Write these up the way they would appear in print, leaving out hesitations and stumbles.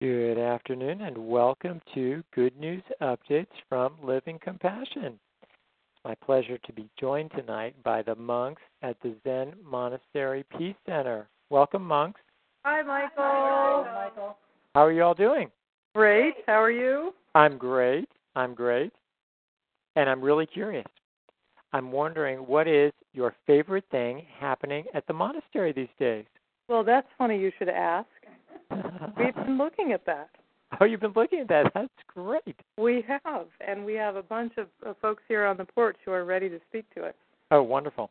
Good afternoon and welcome to Good News Updates from Living Compassion. It's my pleasure to be joined tonight by the monks at the Zen Monastery Peace Center. Welcome, monks. Hi, Michael. Hi, Michael. How are you all doing? Great. How are you? I'm great. And I'm really curious. I'm wondering, what is your favorite thing happening at the monastery these days? Well, that's funny you should ask. We've been looking at that. Oh, you've been looking at that. That's great. We have, and we have a bunch of folks here on the porch who are ready to speak to it. Oh, wonderful.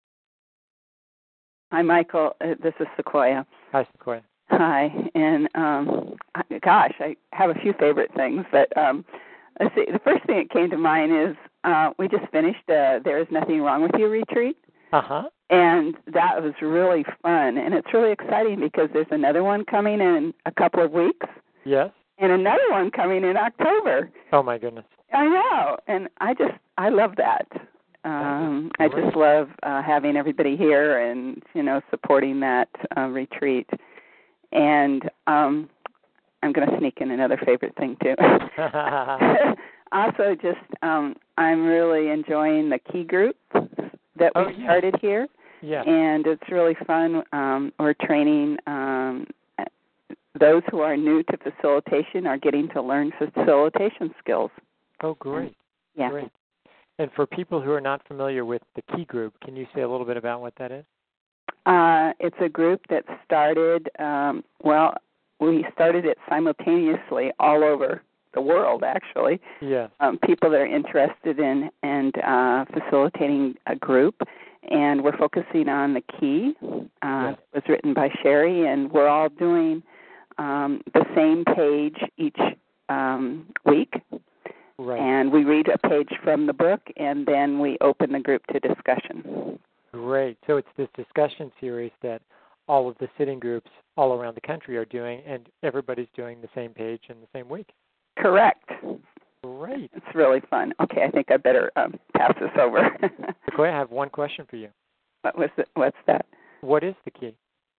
Hi, Michael. This is Sequoia. Hi, Sequoia. Hi. And, I have a few favorite things, but let's see. The first thing that came to mind is we just finished There Is Nothing Wrong With You retreat. Uh-huh. And that was really fun. And it's really exciting because there's another one coming in a couple of weeks. Yes. And another one coming in October. Oh, my goodness. I know. And I love that. I just love having everybody here and, supporting that retreat. And I'm going to sneak in another favorite thing, too. Also, I'm really enjoying the key group that we started here. Yeah. And it's really fun. We're training those who are new to facilitation are getting to learn facilitation skills. Oh, great. Yeah. Great. And for people who are not familiar with the Key Group, can you say a little bit about what that is? It's a group that started, we started it simultaneously all over the world, actually. Yes. People that are interested in facilitating a group. And we're focusing on the key. It was written by Sherry, and we're all doing the same page each week. Right. And we read a page from the book, and then we open the group to discussion. Great. So it's this discussion series that all of the sitting groups all around the country are doing, and everybody's doing the same page in the same week. Correct. Great. It's really fun. Okay, I think I better pass this over. Sequoia, I have one question for you. What's that? What is the key?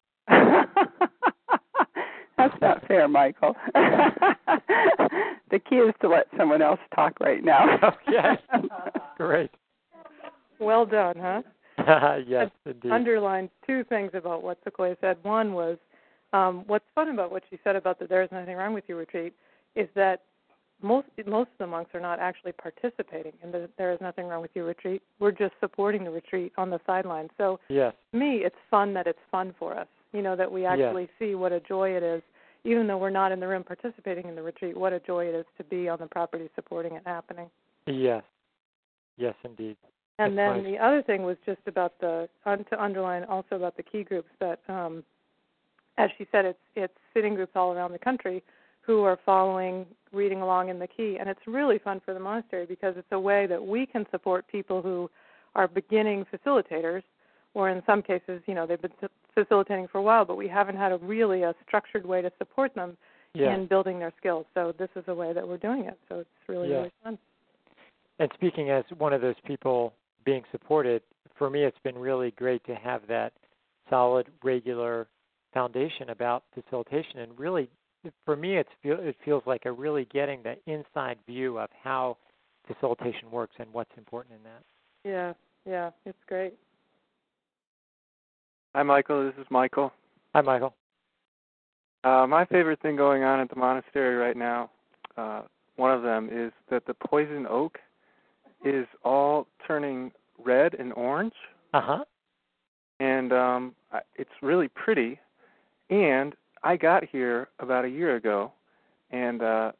That's not fair, Michael. The key is to let someone else talk right now. Okay. Great. Well done, huh? Yes, indeed. Underlined two things about what Sequoia said. One was, what's fun about what she said about the There's Nothing Wrong With You retreat is that most of the monks are not actually participating in the There Is Nothing Wrong With You retreat. We're just supporting the retreat on the sidelines. So yes. To me, it's fun that it's fun for us, that we actually see what a joy it is, even though we're not in the room participating in the retreat, what a joy it is to be on the property supporting it happening. Yes. Yes, indeed. And That's then nice. the other thing was just about to underline also about the key groups that, as she said, it's sitting groups all around the country who are reading along in the key. And it's really fun for the monastery because it's a way that we can support people who are beginning facilitators, or in some cases, they've been facilitating for a while, but we haven't had a structured way to support them in building their skills. So this is a way that we're doing it. So it's really fun. And speaking as one of those people being supported, for me it's been really great to have that solid, regular foundation about facilitation. And really, for me, it feels like I'm really getting the inside view of how facilitation works and what's important in that. Yeah, it's great. Hi, Michael. This is Michael. Hi, Michael. My favorite thing going on at the monastery right now, one of them is that the poison oak is all turning red and orange. Uh-huh. And it's really pretty. And I got here about a year ago, and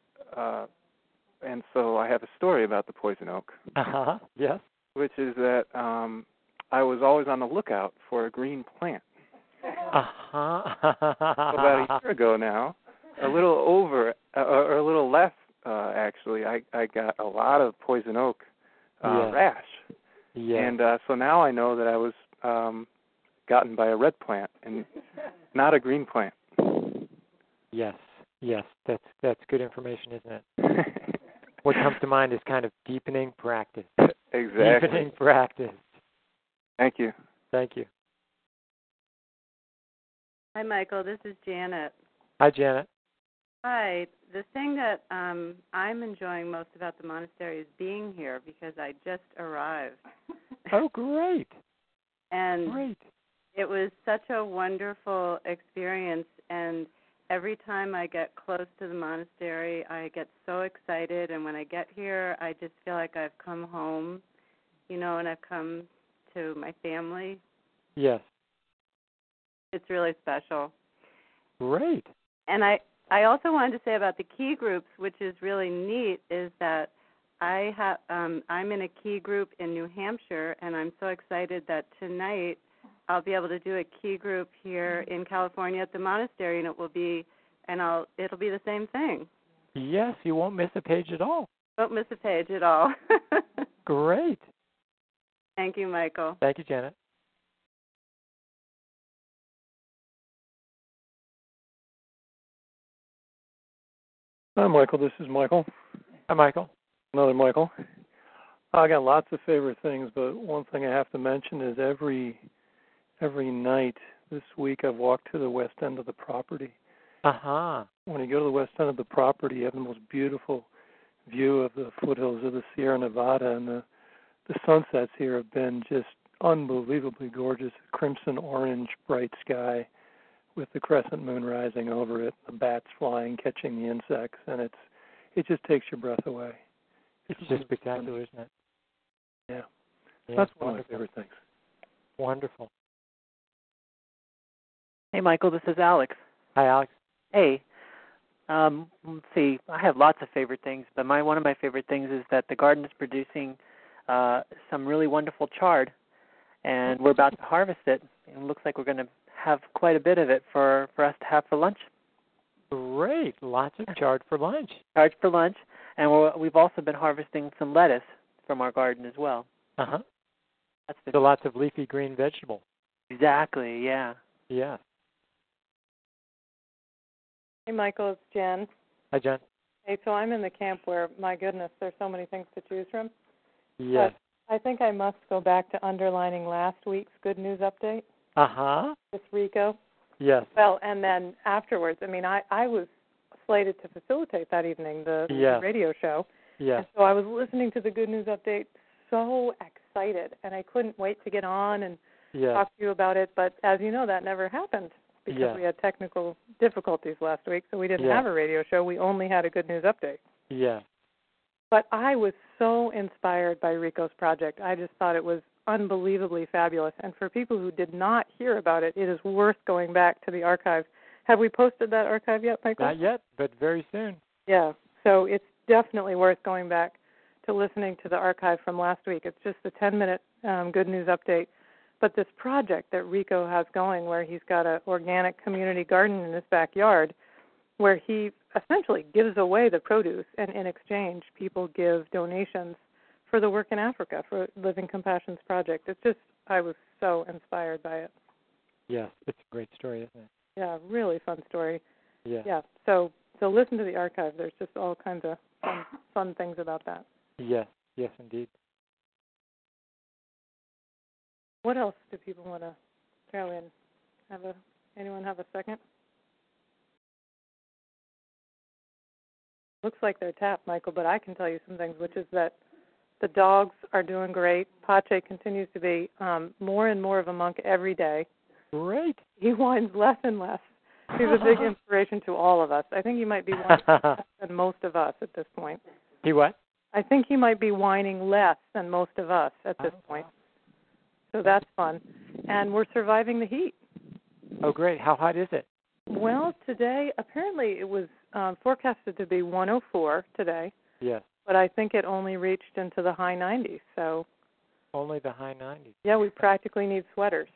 so I have a story about the poison oak. Uh-huh. Yes. Which is that I was always on the lookout for a green plant. Uh-huh. About a year ago now, a little over, or a little less, actually, I got a lot of poison oak rash. Yeah. And so now I know that I was gotten by a red plant and not a green plant. Yes, that's good information, isn't it? What comes to mind is kind of deepening practice. Exactly. Deepening practice. Thank you. Thank you. Hi, Michael. This is Janet. Hi, Janet. Hi. The thing that I'm enjoying most about the monastery is being here because I just arrived. Oh, great. And Great. it was such a wonderful experience. And every time I get close to the monastery, I get so excited. And when I get here, I just feel like I've come home, and I've come to my family. Yes. It's really special. Great. And I also wanted to say about the key groups, which is really neat, is that I'm in a key group in New Hampshire, and I'm so excited that tonight I'll be able to do a key group here in California at the monastery, and it'll be the same thing. Yes, you won't miss a page at all. Don't miss a page at all. Great. Thank you, Michael. Thank you, Janet. Hi, Michael. This is Michael. Hi, Michael. Another Michael. I got lots of favorite things, but one thing I have to mention is every night this week I've walked to the west end of the property. Uh-huh. When you go to the west end of the property, you have the most beautiful view of the foothills of the Sierra Nevada, and the sunsets here have been just unbelievably gorgeous. Crimson orange, bright sky with the crescent moon rising over it, the bats flying, catching the insects, and it just takes your breath away. It's just spectacular, isn't it? Yeah. Yeah, That's one wonderful. of my favorite things. Wonderful. Hey, Michael, this is Alex. Hi, Alex. Hey, let's see. I have lots of favorite things, but one of my favorite things is that the garden is producing some really wonderful chard, and we're about to harvest it. And it looks like we're going to have quite a bit of it for us to have for lunch. Great. Lots of chard for lunch. Chard for lunch, and we've also been harvesting some lettuce from our garden as well. Uh-huh. That's So lots of leafy green vegetables. Exactly, yeah. Yeah. Hey, Michael, it's Jen. Hi, Jen. Hey, so I'm in the camp where, my goodness, there's so many things to choose from. Yes. But I think I must go back to underlining last week's good news update Uh-huh. with Rico. Yes. Well, and then afterwards, I was slated to facilitate that evening, the radio show. Yes. And so I was listening to the good news update so excited, and I couldn't wait to get on and talk to you about it. But as you know, that never happened because we had technical difficulties last week, so we didn't have a radio show. We only had a good news update. Yeah. But I was so inspired by Rico's project. I just thought it was unbelievably fabulous. And for people who did not hear about it, it is worth going back to the archive. Have we posted that archive yet, Michael? Not yet, but very soon. Yeah. So it's definitely worth going back to listening to the archive from last week. It's just a 10-minute good news update. But this project that Rico has going where he's got an organic community garden in his backyard where he essentially gives away the produce, and in exchange, people give donations for the work in Africa, for Living Compassion's project. It's just, I was so inspired by it. Yes, it's a great story, isn't it? Yeah, really fun story. Yeah. Yeah, so listen to the archive. There's just all kinds of fun things about that. Yes, yes, indeed. What else do people want to throw in? Anyone have a second? Looks like they're tapped, Michael, but I can tell you some things, which is that the dogs are doing great. Pache continues to be more and more of a monk every day. Great. He whines less and less. He's a big inspiration to all of us. I think he might be whining less than most of us at this point. He what? I think he might be whining less than most of us at this point. So that's fun. And we're surviving the heat. Oh, great. How hot is it? Well, today, apparently it was forecasted to be 104 today. Yes. But I think it only reached into the high 90s. So only the high 90s. Yeah, we practically need sweaters.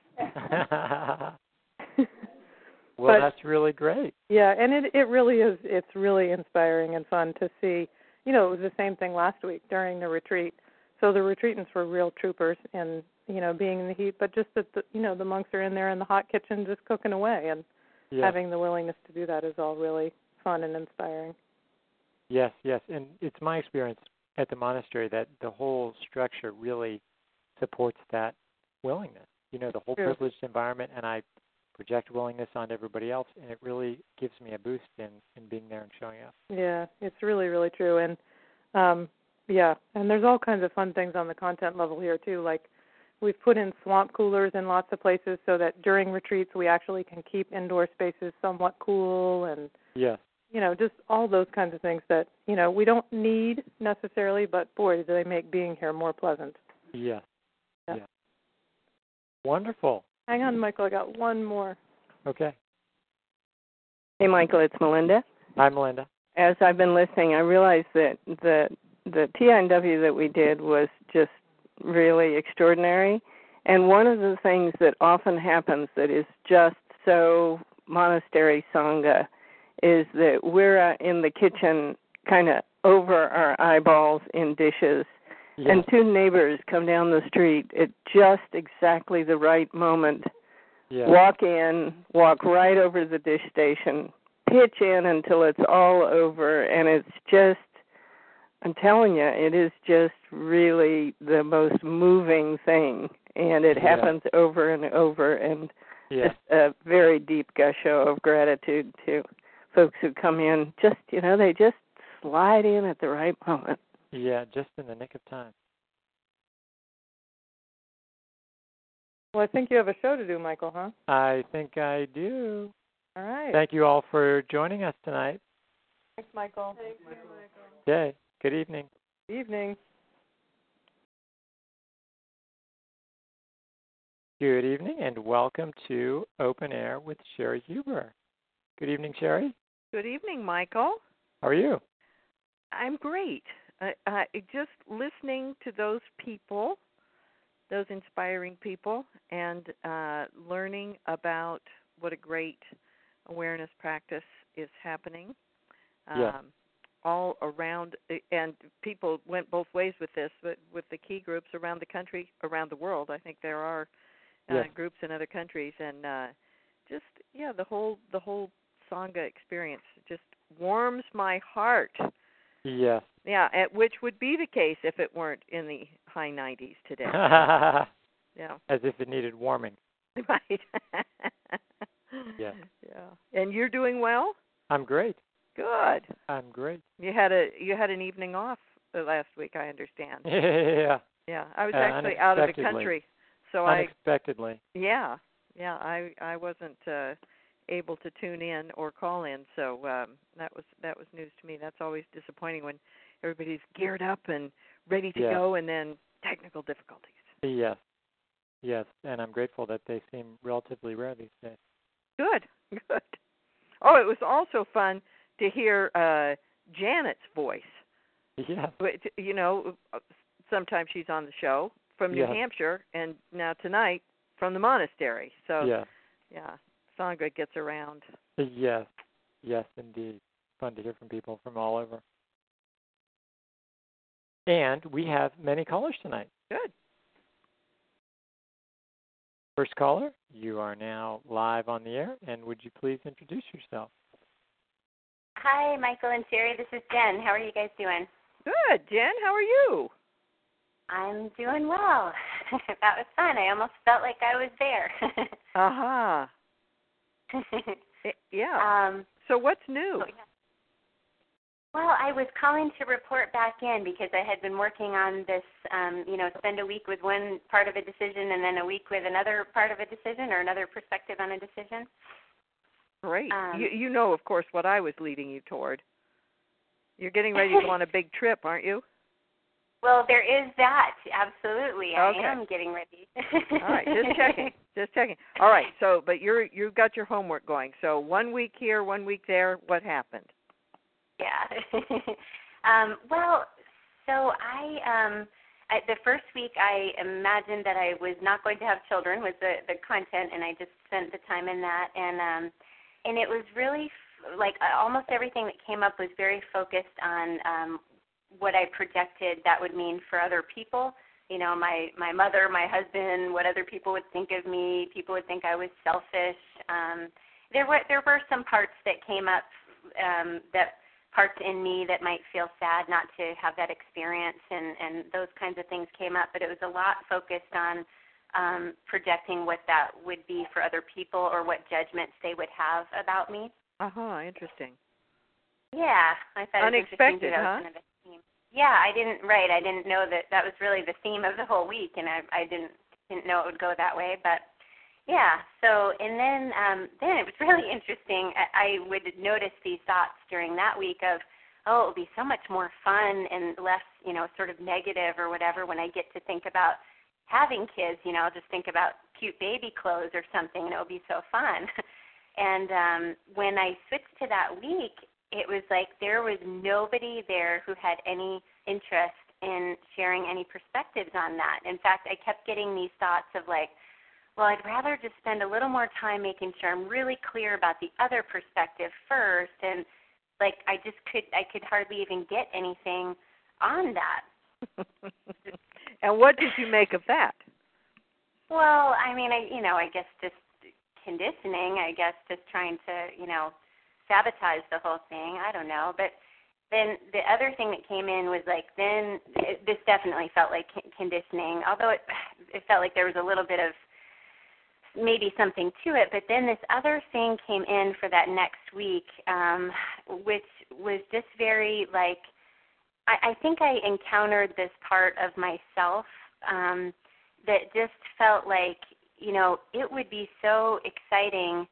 Well, that's really great. Yeah, and it really is. It's really inspiring and fun to see. You know, it was the same thing last week during the retreat. So the retreatants were real troopers in, being in the heat, but just that, the monks are in there in the hot kitchen just cooking away, and having the willingness to do that is all really fun and inspiring. Yes, yes. And it's my experience at the monastery that the whole structure really supports that willingness. The whole privileged environment, and I project willingness onto everybody else, and it really gives me a boost in being there and showing up. Yeah, it's really, really true. And yeah, and there's all kinds of fun things on the content level here too. Like we've put in swamp coolers in lots of places so that during retreats we actually can keep indoor spaces somewhat cool, and Yes. Just all those kinds of things that we don't need necessarily, but boy, do they make being here more pleasant. Yes. Yeah. Yes. Wonderful. Hang on, Michael, I got one more. Okay. Hey, Michael, it's Melinda. Hi, Melinda. As I've been listening, I realized that the TINW that we did was just really extraordinary. And one of the things that often happens that is just so monastery Sangha is that we're in the kitchen kind of over our eyeballs in dishes. Yes. And two neighbors come down the street at just exactly the right moment, Yes. walk in, walk right over to the dish station, pitch in until it's all over, and it's just, I'm telling you, it is just really the most moving thing, and it happens over and over, and it's a very deep gusho of gratitude to folks who come in. Just, they just slide in at the right moment. Yeah, just in the nick of time. Well, I think you have a show to do, Michael, huh? I think I do. All right. Thank you all for joining us tonight. Thanks, Michael. Okay. Good evening. Good evening. Good evening, and welcome to Open Air with Sherry Huber. Good evening, Sherry. Good evening, Michael. How are you? I'm great. Just listening to those people, those inspiring people, and learning about what a great awareness practice is happening all around. And people went both ways with this, but with the key groups around the country, around the world. I think there are groups in other countries, and the whole Sangha experience just warms my heart. Yes. Yeah, which would be the case if it weren't in the high 90s today. Yeah. As if it needed warming. Right. Yes. Yeah. And you're doing well? I'm great. Good. I'm great. You had an evening off last week, I understand. Yeah. Yeah. I was actually out of the country, so unexpectedly. Yeah. I wasn't able to tune in or call in, so that was news to me. That's always disappointing when everybody's geared up and ready to go, and then technical difficulties. Yes, and I'm grateful that they seem relatively rare these days. Good. Oh, it was also fun to hear Janet's voice. Yeah. Sometimes she's on the show from New Hampshire, and now tonight from the monastery. So, yeah, Sangha gets around. Yes, indeed. Fun to hear from people from all over. And we have many callers tonight. Good. First caller, you are now live on the air, and would you please introduce yourself? Hi, Michael and Sherry. This is Jen. How are you guys doing? Good. Jen, how are you? I'm doing well. That was fun. I almost felt like I was there. Aha. Yeah. So what's new? Well, I was calling to report back in because I had been working on this, spend a week with one part of a decision and then a week with another part of a decision or another perspective on a decision. Great. You know, of course, what I was leading you toward. You're getting ready to go on a big trip, aren't you? Well, there is that. Absolutely. Okay. I am getting ready. All right, just checking. All right, so, but you've got your homework going. So 1 week here, 1 week there. What happened? Yeah. Well, so the first week I imagined that I was not going to have children was the content, and I just spent the time in that. And it was really like almost everything that came up was very focused on what I projected that would mean for other people. My mother, my husband, what other people would think of me. People would think I was selfish. There were some parts that came up parts in me that might feel sad not to have that experience, and those kinds of things came up. But it was a lot focused on projecting what that would be for other people or what judgments they would have about me. Interesting. Yeah, I thought unexpected, it was interesting that was kind of the theme. Yeah, I didn't know that was really the theme of the whole week, and I didn't know it would go that way, but yeah. So, and then it was really interesting. I would notice these thoughts during that week of, oh, it will be so much more fun and less, sort of negative or whatever when I get to think about having kids. I'll just think about cute baby clothes or something, and it will be so fun. And when I switched to that week, it was like there was nobody there who had any interest in sharing any perspectives on that. In fact, I kept getting these thoughts of like, well, I'd rather just spend a little more time making sure I'm really clear about the other perspective first, and like I could hardly even get anything on that. And what did you make of that? Well, I mean, I guess just conditioning, just trying to, sabotage the whole thing. I don't know. But then the other thing that came in was like, this definitely felt like conditioning, although it felt like there was a little bit of maybe something to it. But then this other thing came in for that next week, which was just very like, I think I encountered this part of myself that just felt like, it would be so exciting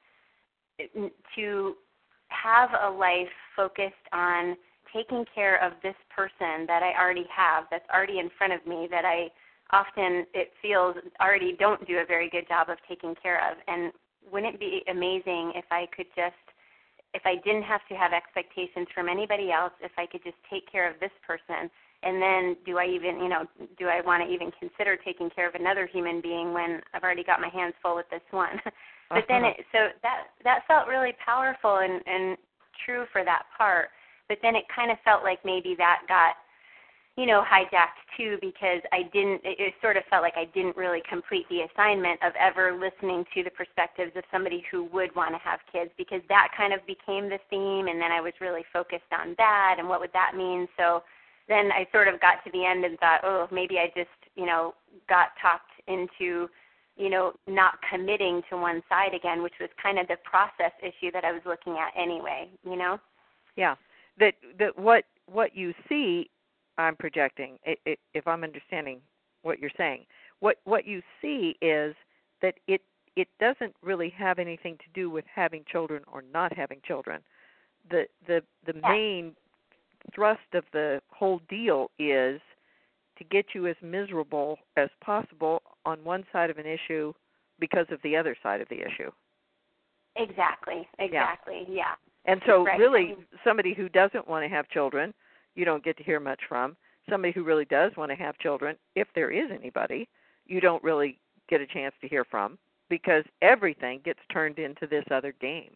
to have a life focused on taking care of this person that I already have, that's already in front of me, that I often, it feels, already don't do a very good job of taking care of. And wouldn't it be amazing if I didn't have to have expectations from anybody else, if I could just take care of this person? And then do I want to even consider taking care of another human being when I've already got my hands full with this one? But then that felt really powerful and true for that part. But then it kind of felt like maybe that got, hijacked too, because it sort of felt like I didn't really complete the assignment of ever listening to the perspectives of somebody who would want to have kids, because that kind of became the theme, and then I was really focused on that and what would that mean. So then I sort of got to the end and thought, oh, maybe I just, got talked into, not committing to one side again, which was kind of the process issue that I was looking at anyway, Yeah, that what you see, I'm projecting, if I'm understanding what you're saying, what you see is that it doesn't really have anything to do with having children or not having children. The main thrust of the whole deal is to get you as miserable as possible on one side of an issue because of the other side of the issue. Exactly, yeah. And so really, somebody who doesn't want to have children, you don't get to hear much from. Somebody who really does want to have children, if there is anybody, you don't really get a chance to hear from, because everything gets turned into this other game.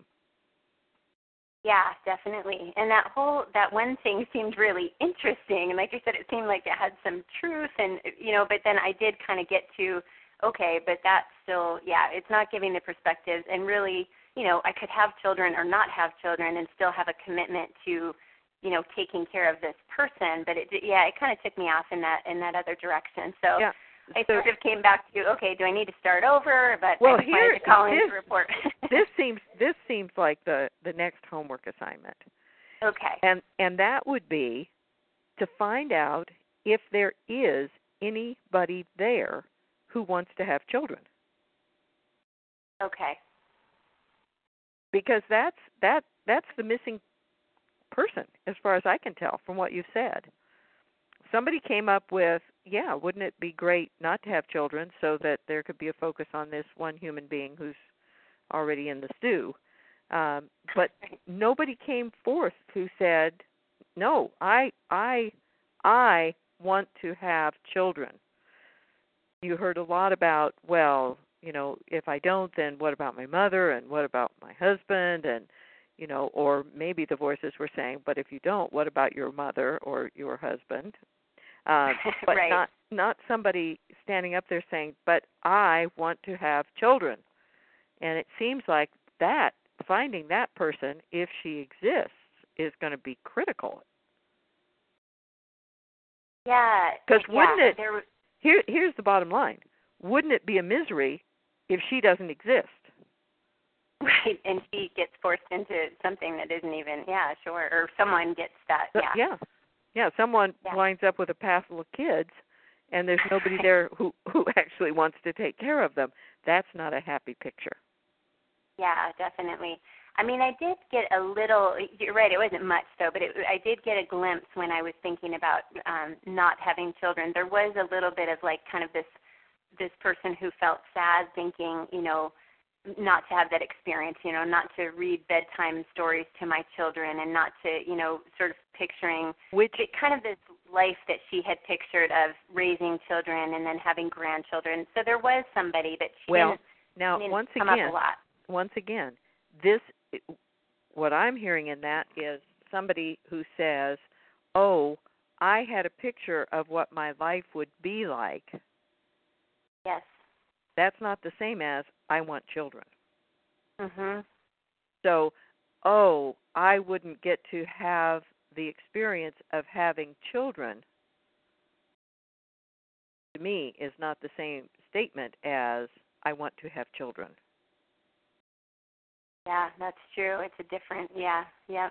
Yeah, definitely. And that one thing seemed really interesting. And like I said, it seemed like it had some truth. And, but then I did kind of get to, okay, but that's still, it's not giving the perspectives. And really, I could have children or not have children and still have a commitment to, taking care of this person. But it kind of took me off in that other direction. So I sort of came back to, okay, do I need to start over? But I wanted to call in to report. This seems like the next homework assignment. Okay. And that would be to find out if there is anybody there who wants to have children. Okay. Because that's the missing person, as far as I can tell from what you've said. Somebody came up with, wouldn't it be great not to have children so that there could be a focus on this one human being who's already in the stew. But nobody came forth who said, no, I want to have children. You heard a lot about, well, if I don't, then what about my mother, and what about my husband, and or maybe the voices were saying, but if you don't, what about your mother or your husband? But not somebody standing up there saying, but I want to have children. And it seems like that, finding that person, if she exists, is going to be critical. Yeah. Because wouldn't it, here's the bottom line. wouldn't it be a misery if she doesn't exist? Right, and she gets forced into something that isn't even, sure, or someone gets that, someone winds up with a passel of kids, and there's nobody there who actually wants to take care of them. That's not a happy picture. Yeah, definitely. I mean, I did get a little, you're right, it wasn't much though, but I did get a glimpse when I was thinking about not having children. There was a little bit of like kind of this person who felt sad thinking, not to have that experience, not to read bedtime stories to my children and not to, sort of picturing kind of this life that she had pictured of raising children and then having grandchildren. So there was somebody that she didn't come up a lot. Once again, what I'm hearing in that is somebody who says, oh, I had a picture of what my life would be like. Yes. That's not the same as I want children. Mhm. So, I wouldn't get to have the experience of having children, to me, is not the same statement as I want to have children. Yeah, that's true. It's a different, yep.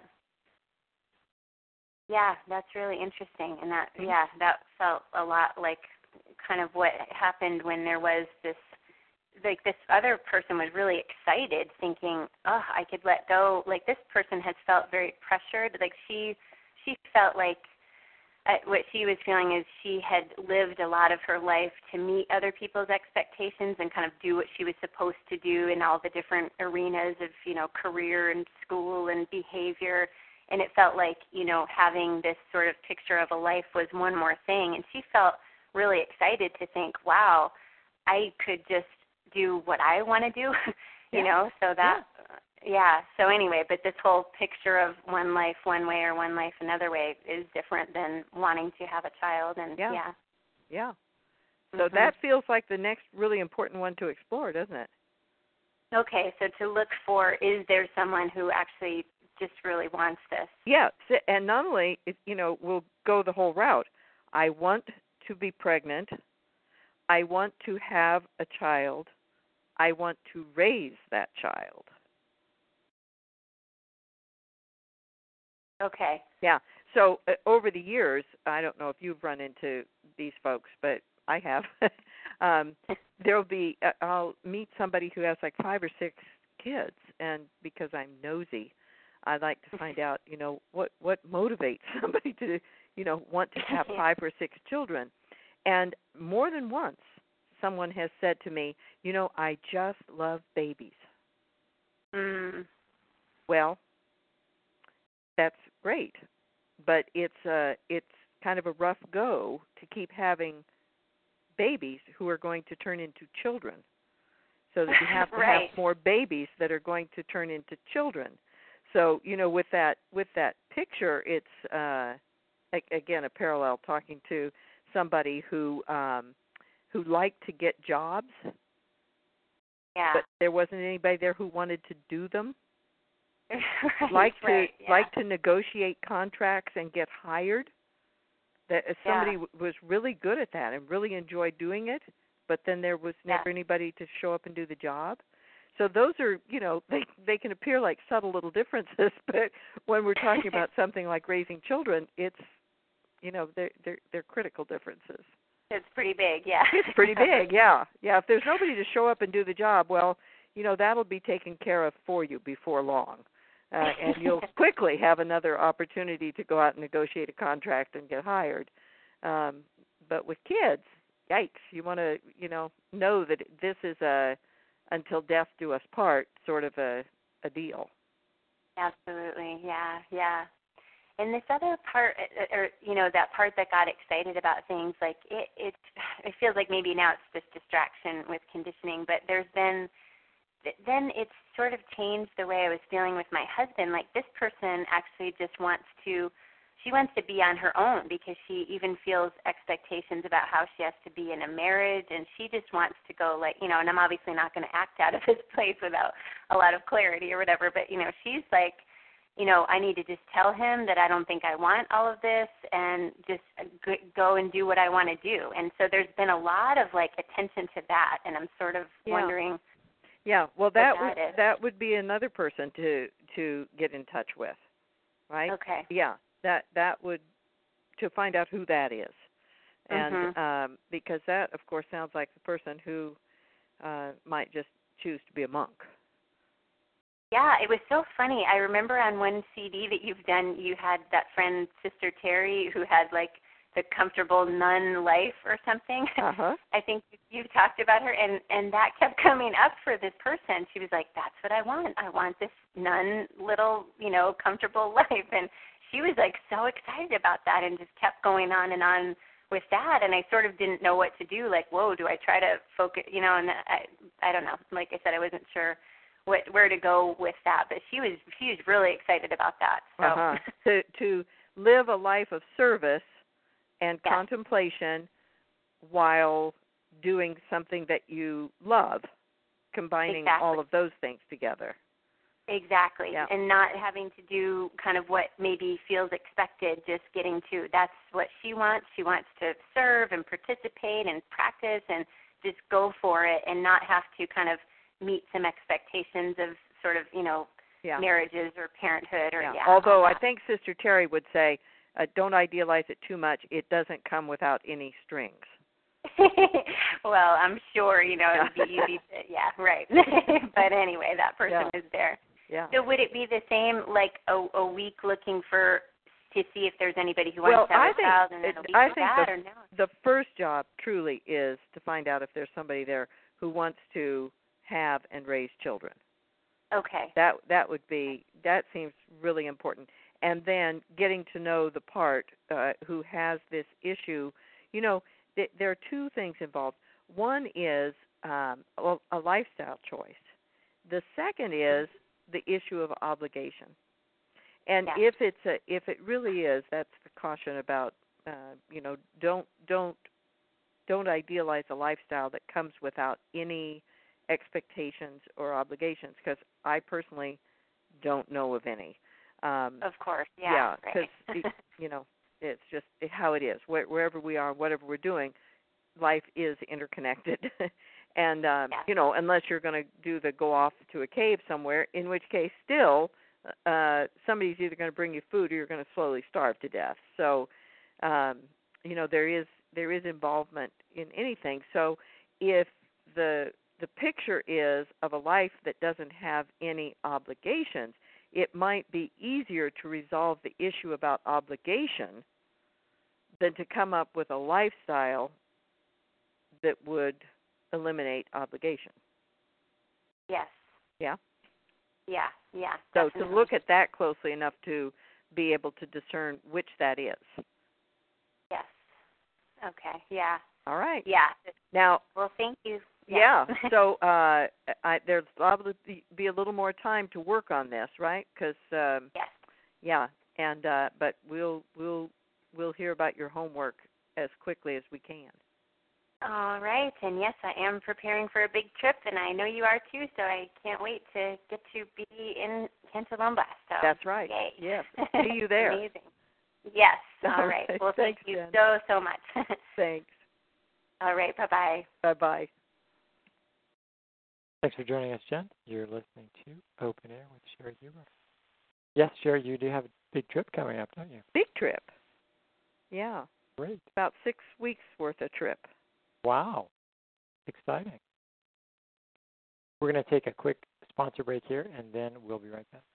Yeah, that's really interesting. And that, that felt a lot like kind of what happened when there was this, like this other person was really excited thinking, I could let go. Like this person has felt very pressured. Like she felt like what she was feeling is she had lived a lot of her life to meet other people's expectations and kind of do what she was supposed to do in all the different arenas of, career and school and behavior. And it felt like, having this sort of picture of a life was one more thing. And she felt really excited to think, wow, I could just do what I want to do, so that, so anyway, but this whole picture of one life one way or one life another way is different than wanting to have a child. And So that feels like the next really important one to explore, doesn't it? Okay, so to look for, is there someone who actually just really wants this? Yeah, and not only, we'll go the whole route. I want to be pregnant. I want to have a child. I want to raise that child. Okay. Yeah. So over the years, I don't know if you've run into these folks, but I have. There'll be, I'll meet somebody who has like 5 or 6 kids, and because I'm nosy, I like to find out, what motivates somebody to, want to have 5 or 6 children. And more than once, someone has said to me, I just love babies. Mm. Well, that's great, but it's kind of a rough go to keep having babies who are going to turn into children. So that you have to have more babies that are going to turn into children. So, with that picture, it's again a parallel talking to somebody who liked to get jobs, but there wasn't anybody there who wanted to do them. Like to negotiate contracts and get hired. That somebody was really good at that and really enjoyed doing it, but then there was never anybody to show up and do the job. So those are, they can appear like subtle little differences, but when we're talking about something like raising children, it's, they're critical differences. It's pretty big, It's pretty big, yeah. If there's nobody to show up and do the job, well, that'll be taken care of for you before long. And you'll quickly have another opportunity to go out and negotiate a contract and get hired. But with kids, yikes, you want to, know that this is a until death do us part sort of a deal. Absolutely, yeah. And this other part, or that part that got excited about things, like it feels like maybe now it's just distraction with conditioning, but then it's sort of changed the way I was feeling with my husband. Like this person actually just wants to be on her own because she even feels expectations about how she has to be in a marriage, and she just wants to go and I'm obviously not going to act out of this place without a lot of clarity or whatever, but she's like, I need to just tell him that I don't think I want all of this and just go and do what I want to do. And so there's been a lot of like attention to that, and I'm sort of wondering. Yeah, well, that would be another person to get in touch with, right? Okay. Yeah, that would, to find out who that is, and because that, of course, sounds like the person who might just choose to be a monk. Yeah, it was so funny. I remember on one CD that you've done, you had that friend, Sister Terry, who had like the comfortable nun life or something. I think you've talked about her, and that kept coming up for this person. She was like, that's what I want. I want this nun little, comfortable life. And she was like so excited about that and just kept going on and on with that. And I sort of didn't know what to do. Like, whoa, do I try to focus, and I don't know. Like I said, I wasn't sure where to go with that, but she was really excited about that. So to live a life of service and contemplation while doing something that you love, combining all of those things together. Exactly. Yeah. And not having to do kind of what maybe feels expected, just getting to, that's what she wants. She wants to serve and participate and practice and just go for it and not have to kind of meet some expectations of sort of, marriages or parenthood or Although I think Sister Terry would say, don't idealize it too much. It doesn't come without any strings. Well, I'm sure, it would be easy to, right. But anyway, that person is there. Yeah. So would it be the same, like a week looking to see if there's anybody who wants to have a child and then a week for that, or no? The first job truly is to find out if there's somebody there who wants to have and raise children. Okay. That seems really important. And then getting to know the part who has this issue. There are two things involved. One is a lifestyle choice. The second is the issue of obligation. And if it really is, that's the caution about don't idealize a lifestyle that comes without any expectations or obligations, because I personally don't know of any. Of course, yeah, because it's just how it is. Wherever we are, whatever we're doing, life is interconnected. And unless you're going to do the go off to a cave somewhere, in which case still somebody's either going to bring you food or you're going to slowly starve to death. So there is involvement in anything. So if the picture is of a life that doesn't have any obligations, it might be easier to resolve the issue about obligation than to come up with a lifestyle that would eliminate obligation. Yes. Yeah? Yeah. So definitely. to look at that closely enough to be able to discern which that is. Yes. Okay, yeah. All right. Yeah. Now, well, thank you. Yeah. So there's probably be a little more time to work on this, right? Because yes. Yeah, and but we'll hear about your homework as quickly as we can. All right, and yes, I am preparing for a big trip, and I know you are too. So I can't wait to get to be in Cantalomba. So that's right. Yay. Yes. See you there. Amazing. Yes. All right. Well, thank you Jen. so much. Thanks. All right. Bye-bye. Bye-bye. Thanks for joining us, Jen. You're listening to Open Air with Sherry Huber. Yes, Sherry, you do have a big trip coming up, don't you? Big trip. Yeah. Great. About 6 weeks worth of trip. Wow. Exciting. We're going to take a quick sponsor break here, and then we'll be right back.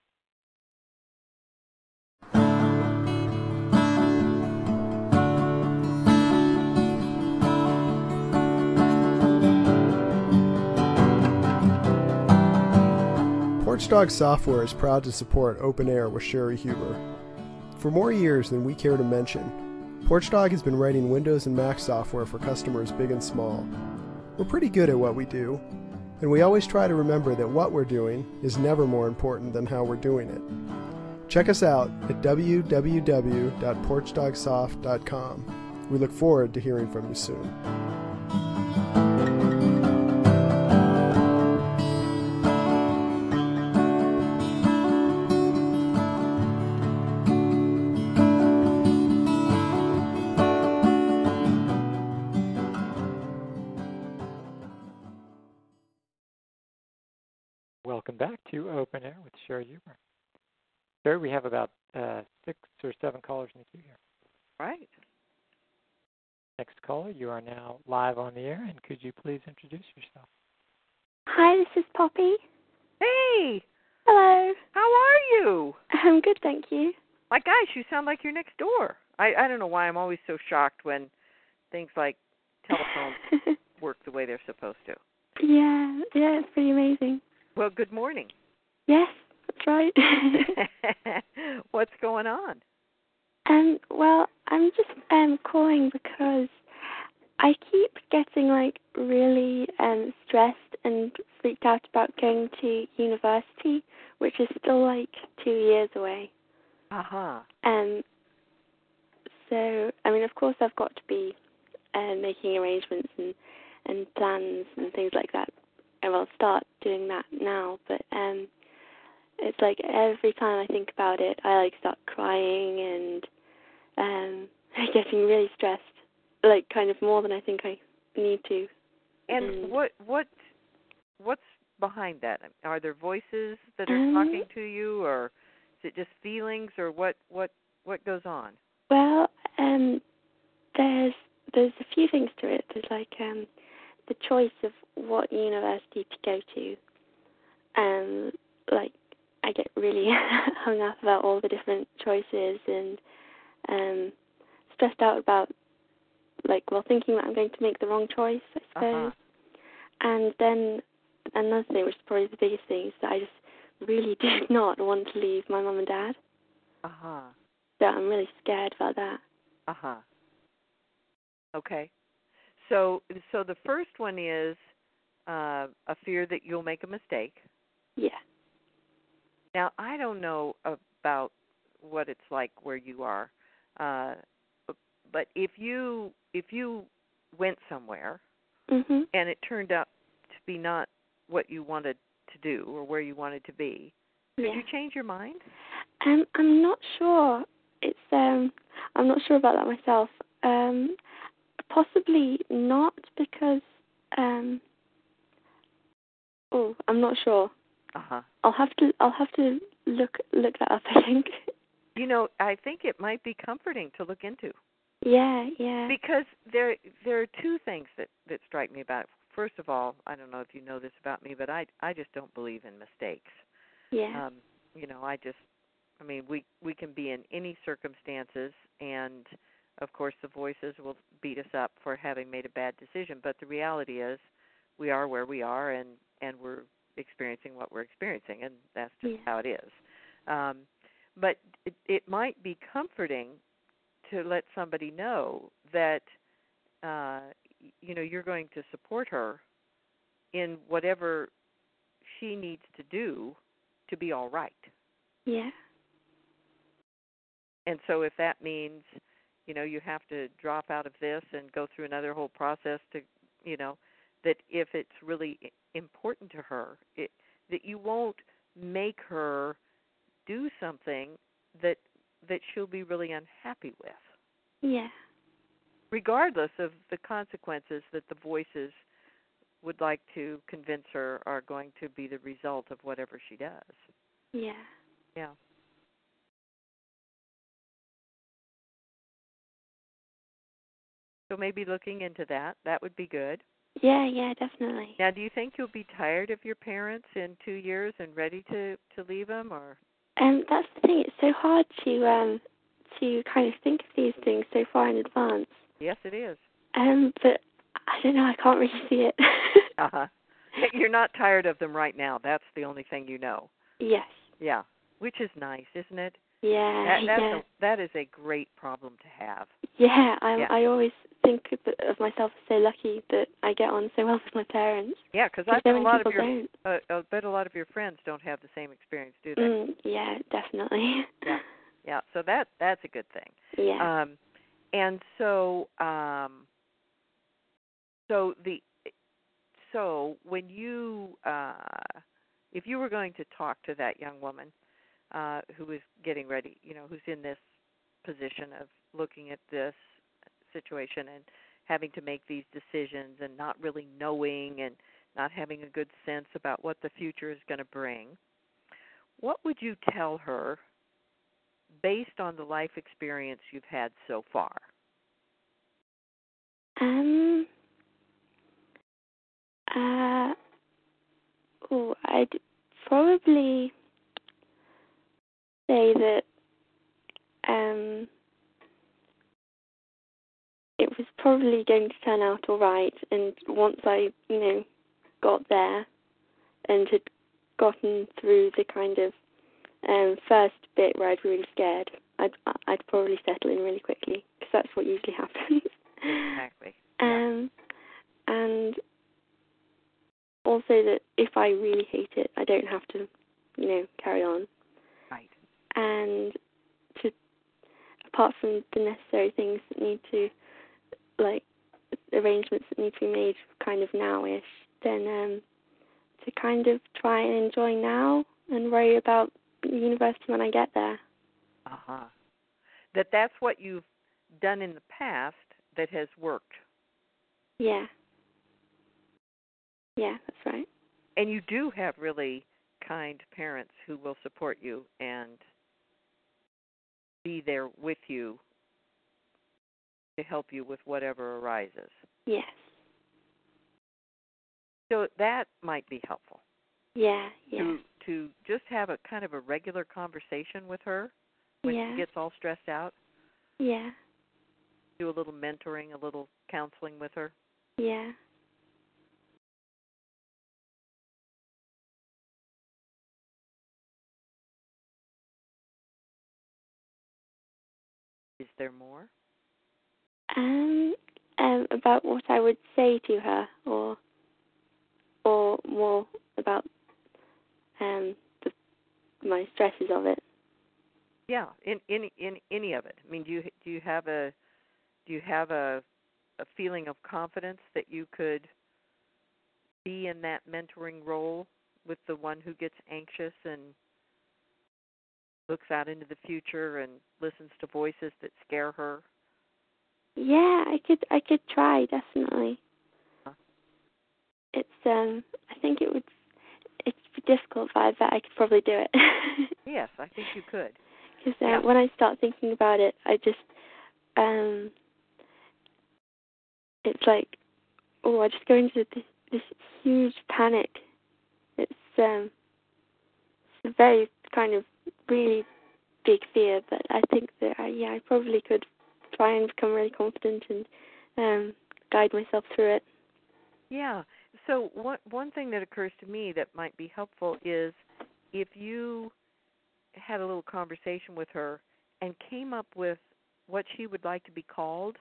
Porchdog Software is proud to support Open Air with Sherry Huber. For more years than we care to mention, Porchdog has been writing Windows and Mac software for customers big and small. We're pretty good at what we do, and we always try to remember that what we're doing is never more important than how we're doing it. Check us out at www.porchdogsoft.com. We look forward to hearing from you soon. to Open Air with Sherry Huber. Sherry, we have about 6 or 7 callers in the queue here. Right. Next caller, you are now live on the air, and could you please introduce yourself? Hi, this is Poppy. Hey! Hello. How are you? I'm good, thank you. My gosh, you sound like you're next door. I don't know why I'm always so shocked when things like telephones work the way they're supposed to. Yeah, it's pretty amazing. Well, good morning. Yes, that's right. What's going on? Well, I'm just calling because I keep getting really stressed and freaked out about going to university, which is still 2 years away. Uh-huh. So, of course I've got to be making arrangements and plans and things like that, and I'll start doing that now, but it's every time I think about it, I start crying and getting really stressed, kind of more than I think I need to. And what's behind that? Are there voices that are talking to you, or is it just feelings, or what goes on? Well, there's a few things to it. There's the choice of what university to go to, and I get really hung up about all the different choices and stressed out about thinking that I'm going to make the wrong choice, I suppose. And then another thing, which is probably the biggest thing, is that I just really do not want to leave my mum and dad. So I'm really scared about that. Okay. So the first one is a fear that you'll make a mistake. Yeah. Now, I don't know about what it's like where you are, but if you went somewhere and it turned out to be not what you wanted to do or where you wanted to be, could you change your mind? I'm not sure. I'm not sure about that myself. Possibly not, because I'm not sure. I'll have to look that up, I think. I think it might be comforting to look into. Yeah. Because there are two things that strike me about it. First of all, I don't know if you know this about me, but I just don't believe in mistakes. Yeah. We can be in any circumstances, and of course the voices will beat us up for having made a bad decision, but the reality is we are where we are, and we're experiencing what we're experiencing, and that's just how it is. But it might be comforting to let somebody know that you're going to support her in whatever she needs to do to be all right. Yeah. And so if that means, you have to drop out of this and go through another whole process to, that if it's really important to her, that you won't make her do something that she'll be really unhappy with. Yeah. Regardless of the consequences that the voices would like to convince her are going to be the result of whatever she does. Yeah. Yeah. So maybe looking into that would be good. Yeah, definitely. Now, do you think you'll be tired of your parents in 2 years and ready to leave them, or? That's the thing. It's so hard to kind of think of these things so far in advance. Yes, it is. But I don't know. I can't really see it. You're not tired of them right now. That's the only thing you know. Yes. Yeah, which is nice, isn't it? Yeah. That is a great problem to have. Yeah, I always think of myself as so lucky that I get on so well with my parents. Yeah, because I bet a lot of your friends don't have the same experience, do they? Yeah, definitely. Yeah. So that's a good thing. Yeah. And so when you if you were going to talk to that young woman who is getting ready, who's in this position of looking at this situation and having to make these decisions and not really knowing and not having a good sense about what the future is going to bring, what would you tell her based on the life experience you've had so far? I'd probably say that it was probably going to turn out all right, and once I, got there and had gotten through the kind of first bit where I'd be really scared, I'd probably settle in really quickly, because that's what usually happens. Exactly. And also that if I really hate it, I don't have to, carry on. Right. And apart from the necessary things that need to, like arrangements that need to be made kind of now-ish, then to kind of try and enjoy now and worry about the university when I get there. Uh-huh. That's what you've done in the past that has worked. Yeah. Yeah, that's right. And you do have really kind parents who will support you and be there with you to help you with whatever arises. Yes. So that might be helpful. Yeah. To just have a kind of a regular conversation with her when she gets all stressed out. Yeah. Do a little mentoring, a little counseling with her. Yeah. Is there more? About what I would say to her, or more about my stresses of it. Yeah, in any of it. I mean, do you have a feeling of confidence that you could be in that mentoring role with the one who gets anxious and looks out into the future and listens to voices that scare her? Yeah, I could try, definitely. It's I think it'd be difficult, but I bet I could probably do it. Yes, I think you could. Because when I start thinking about it, I just it's like, I just go into this huge panic. It's a very kind of really big fear, but I think that I probably could try and become really confident and guide myself through it. Yeah. So one thing that occurs to me that might be helpful is if you had a little conversation with her and came up with what she would like to be called.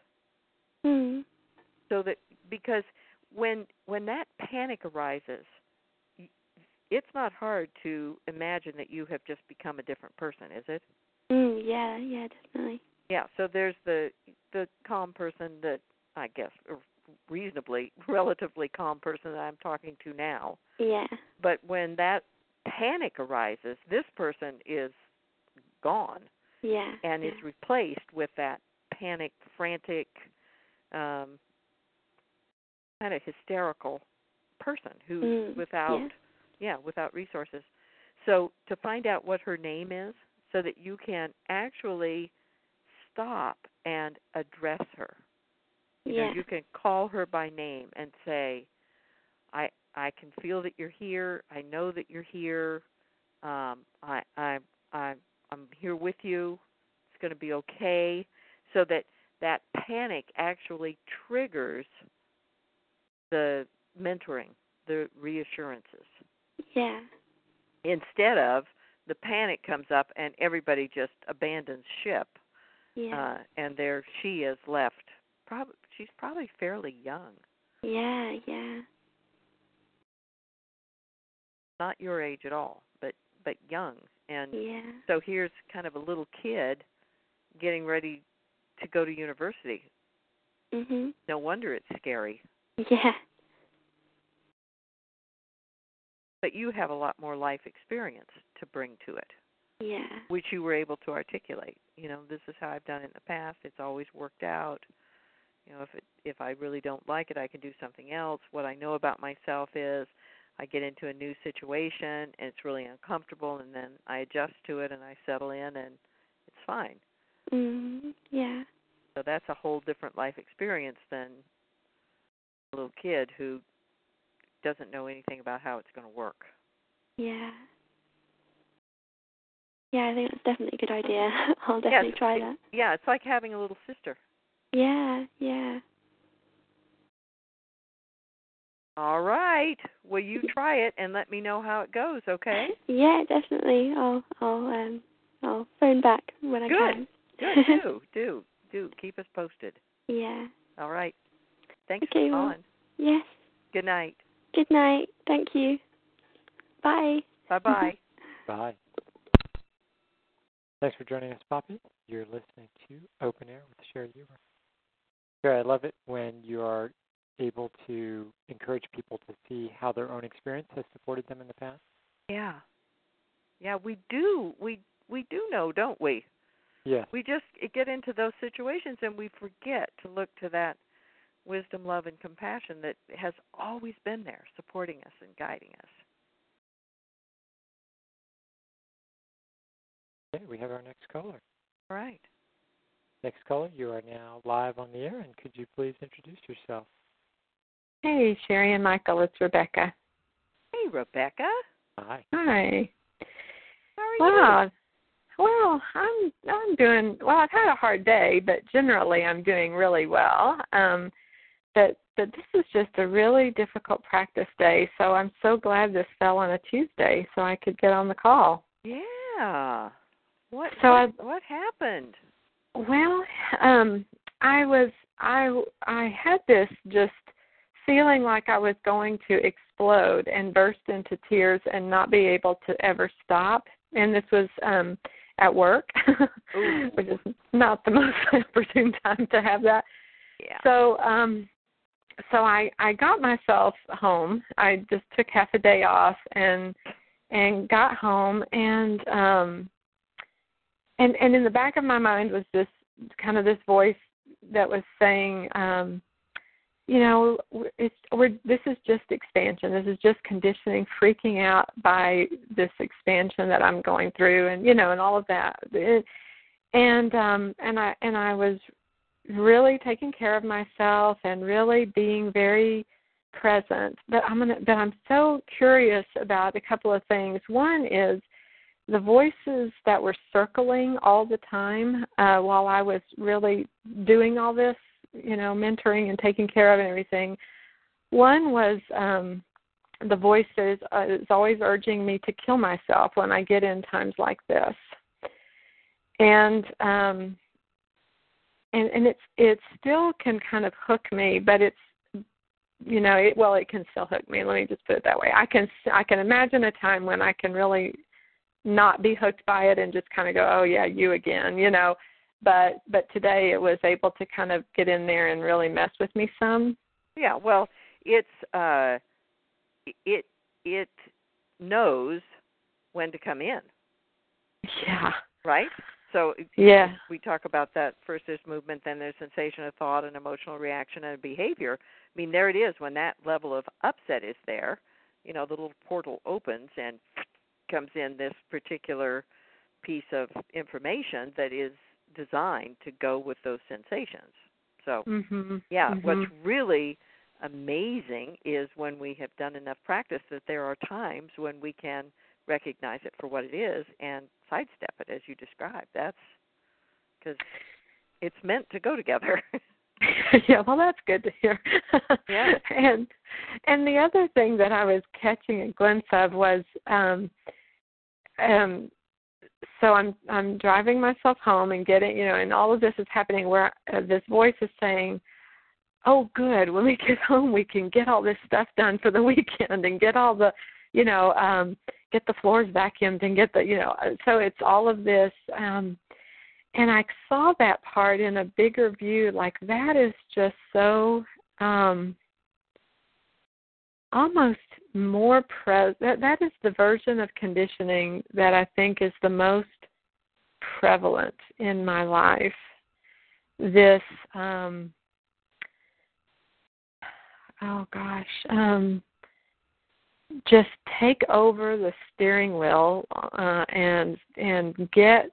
So that, because when that panic arises, it's not hard to imagine that you have just become a different person, is it? Yeah, definitely. Yeah, so there's the calm person that, I guess, relatively calm person that I'm talking to now. Yeah. But when that panic arises, this person is gone. Yeah. And is replaced with that panic, frantic, kind of hysterical person who's without resources. So to find out what her name is so that you can actually stop and address her. You know, you can call her by name and say, I can feel that you're here. I know that you're here. I'm here with you. It's going to be okay. So that panic actually triggers the mentoring, the reassurances. Yeah. Instead of the panic comes up and everybody just abandons ship. Yeah. And there she is left. She's probably fairly young. Yeah. Not your age at all, but young. And so here's kind of a little kid getting ready to go to university. No wonder it's scary. Yeah. But you have a lot more life experience to bring to it. Yeah. Which you were able to articulate. You know, this is how I've done it in the past. It's always worked out. You know, if I really don't like it, I can do something else. What I know about myself is I get into a new situation and it's really uncomfortable, and then I adjust to it and I settle in and it's fine. Yeah. So that's a whole different life experience than a little kid who doesn't know anything about how it's going to work. Yeah. Yeah, I think that's definitely a good idea. I'll definitely try that. Yeah, it's like having a little sister. Yeah. All right. Well, you try it and let me know how it goes, okay? Yeah, definitely. I'll phone back when I can. Good. Do. Keep us posted. Yeah. All right. Thanks for calling. Well, yes. Good night. Good night. Thank you. Bye. Bye-bye. Bye. Thanks for joining us, Poppy. You're listening to Open Air with Sherry Huber. Sherry, I love it when you are able to encourage people to see how their own experience has supported them in the past. Yeah, we do. We do know, don't we? Yeah. We just get into those situations and we forget to look to that wisdom, love, and compassion that has always been there, supporting us and guiding us. Okay, we have our next caller. All right. Next caller, you are now live on the air, and could you please introduce yourself? Hey, Sherry and Michael, it's Rebecca. Hey, Rebecca. Hi. Hi. How are you? Well, I'm doing well. I've had a hard day, but generally I'm doing really well. But this is just a really difficult practice day, so I'm so glad this fell on a Tuesday so I could get on the call. Yeah. What happened? Well, I had this just feeling like I was going to explode and burst into tears and not be able to ever stop. And this was at work, which is not the most opportune time to have that. Yeah. So I got myself home. I just took half a day off and got home and in the back of my mind was this kind of this voice that was saying, this is just expansion. This is just conditioning, freaking out by this expansion that I'm going through, and all of that. And I was really taking care of myself and really being very present. But I'm so curious about a couple of things. One is the voices that were circling all the time while I was really doing all this, mentoring and taking care of and everything. One was the voice is always urging me to kill myself when I get in times like this, and it still can kind of hook me, but it's it can still hook me. Let me just put it that way. I can imagine a time when I can really not be hooked by it and just kind of go, oh yeah, you again, But today it was able to kind of get in there and really mess with me some. Yeah, well, it's it knows when to come in. Yeah. Right? So yeah, we talk about that. First there's movement, then there's sensation, a thought, an emotional reaction, and a behavior. I mean, there it is. When that level of upset is there, the little portal opens and comes in this particular piece of information that is designed to go with those sensations. So, what's really amazing is when we have done enough practice that there are times when we can recognize it for what it is and sidestep it, as you described. That's because it's meant to go together. Yeah, well, that's good to hear. Yeah. And the other thing that I was catching a glimpse of was, so I'm driving myself home and getting, and all of this is happening where this voice is saying, oh, good, when we get home we can get all this stuff done for the weekend and get all the, get the floors vacuumed and get the, so it's all of this. And I saw that part in a bigger view, like that is just so almost more that is the version of conditioning that I think is the most prevalent in my life. This, just take over the steering wheel and get.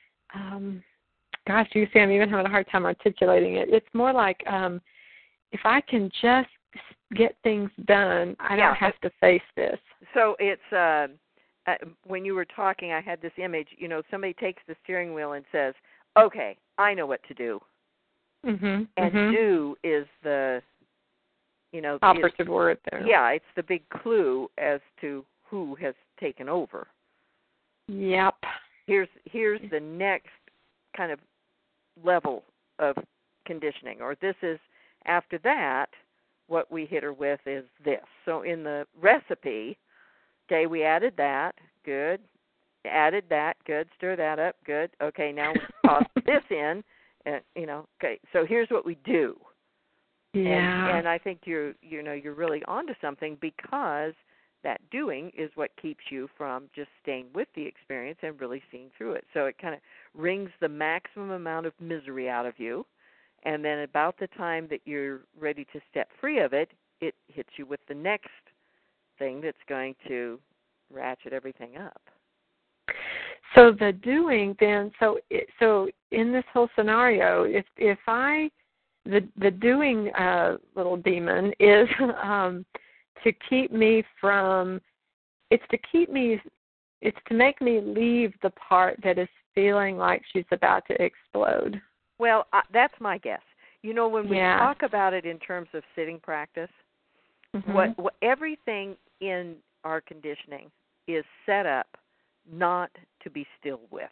Gosh, you see, I'm even having a hard time articulating it. It's more like if I can just get things done, I don't have to face this. So it's when you were talking, I had this image. Somebody takes the steering wheel and says, "Okay, I know what to do." And do is the operative word there. Yeah, it's the big clue as to who has taken over. Yep. Here's the next kind of level of conditioning, or this is after that. What we hit her with is this. So in the recipe, okay, we added that, good. Added that, good. Stir that up, good. Okay, now we toss this in, and okay. So here's what we do. Yeah. And I think you're really onto something, because that doing is what keeps you from just staying with the experience and really seeing through it. So it kind of wrings the maximum amount of misery out of you. And then about the time that you're ready to step free of it, it hits you with the next thing that's going to ratchet everything up. So the doing then, so in this whole scenario, if the doing little demon is to keep me from, it's to make me leave the part that is feeling like she's about to explode. Well, that's my guess. When we talk about it in terms of sitting practice, what everything in our conditioning is set up not to be still with.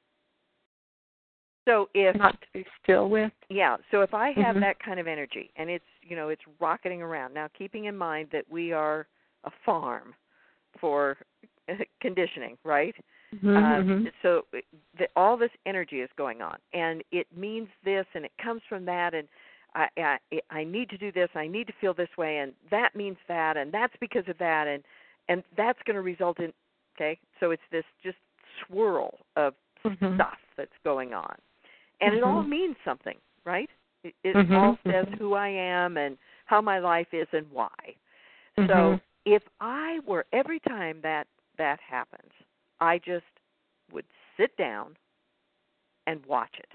So if not to be still with? Yeah. So if I have that kind of energy and it's it's rocketing around. Now, keeping in mind that we are a farm for conditioning, right? So all this energy is going on, and it means this, and it comes from that, and I need to do this, I need to feel this way, and that means that, and that's because of that, and that's going to result in, okay? So it's this just swirl of stuff that's going on. And it all means something, right? It all says who I am and how my life is and why. So if I were, every time that happens, I just would sit down and watch it.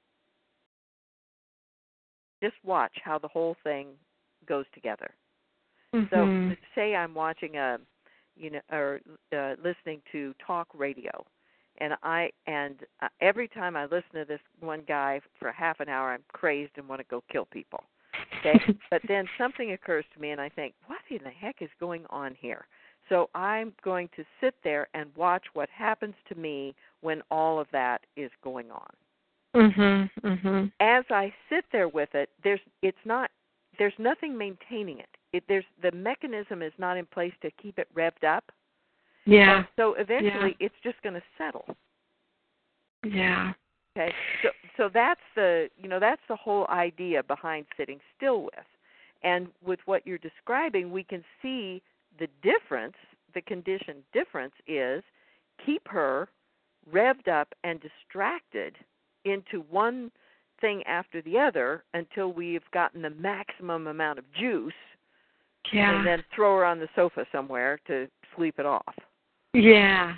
Just watch how the whole thing goes together. So say I'm watching or listening to talk radio, and every time I listen to this one guy for half an hour, I'm crazed and want to go kill people. Okay, but then something occurs to me, and I think, what in the heck is going on here? So I'm going to sit there and watch what happens to me when all of that is going on. As I sit there with it, there's nothing maintaining it. The mechanism is not in place to keep it revved up. Yeah. And so eventually, it's just going to settle. Yeah. Okay. So that's the whole idea behind sitting still with, and with what you're describing, we can see the difference. The condition difference is keep her revved up and distracted into one thing after the other until we've gotten the maximum amount of juice, and then throw her on the sofa somewhere to sleep it off. Yeah.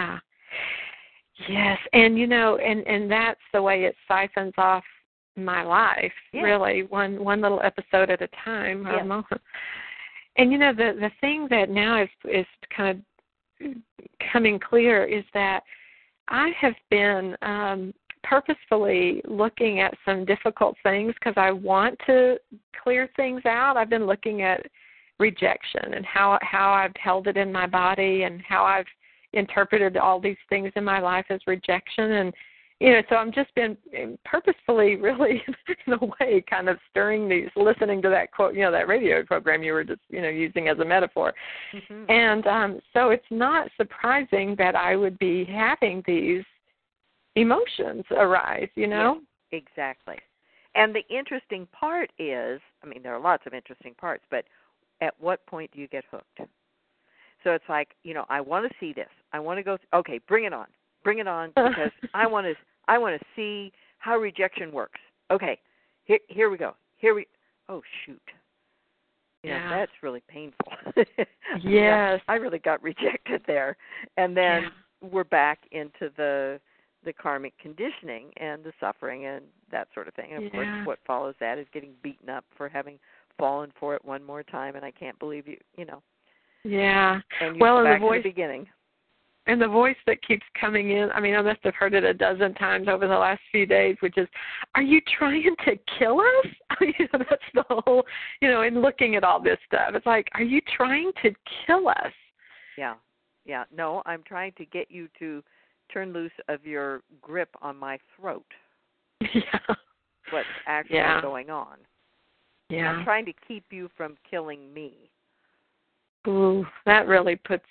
Yes, and and that's the way it siphons off my life, really, one little episode at a time. And the thing that now is kind of coming clear is that I have been purposefully looking at some difficult things because I want to clear things out. I've been looking at rejection and how I've held it in my body and how I've interpreted all these things in my life as rejection. And so I'm just been purposefully, really, in a way, kind of stirring these, listening to that quote, that radio program you were just, using as a metaphor. And so it's not surprising that I would be having these emotions arise, Yeah, exactly. And the interesting part is, there are lots of interesting parts, but at what point do you get hooked? So it's like, I want to see this. I want to go. Okay, bring it on, because I want to see how rejection works. Okay, here we go. Oh shoot, that's really painful. Yes. I really got rejected there. And then we're back into the karmic conditioning and the suffering and that sort of thing. And of course, what follows that is getting beaten up for having fallen for it one more time, and I can't believe you know. Yeah. And you're back to the beginning. And the voice that keeps coming in, I mean, I must have heard it a dozen times over the last few days, which is, are you trying to kill us? That's the whole, in looking at all this stuff. It's like, are you trying to kill us? Yeah. No, I'm trying to get you to turn loose of your grip on my throat. Yeah. What's actually going on. Yeah. I'm trying to keep you from killing me. Ooh, that really puts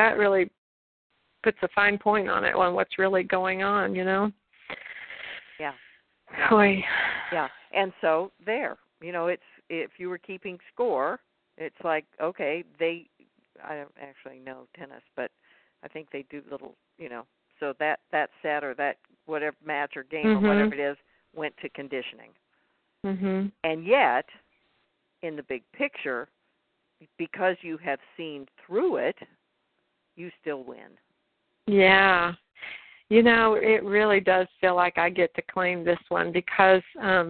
a fine point on it, on what's really going on, Yeah. Boy. Yeah. And so there, it's, if you were keeping score, it's like, okay, I don't actually know tennis, but I think they do little, so that set or that whatever match or game or whatever it is went to conditioning. Mhm. And yet, in the big picture, because you have seen through it, you still win. Yeah. It really does feel like I get to claim this one because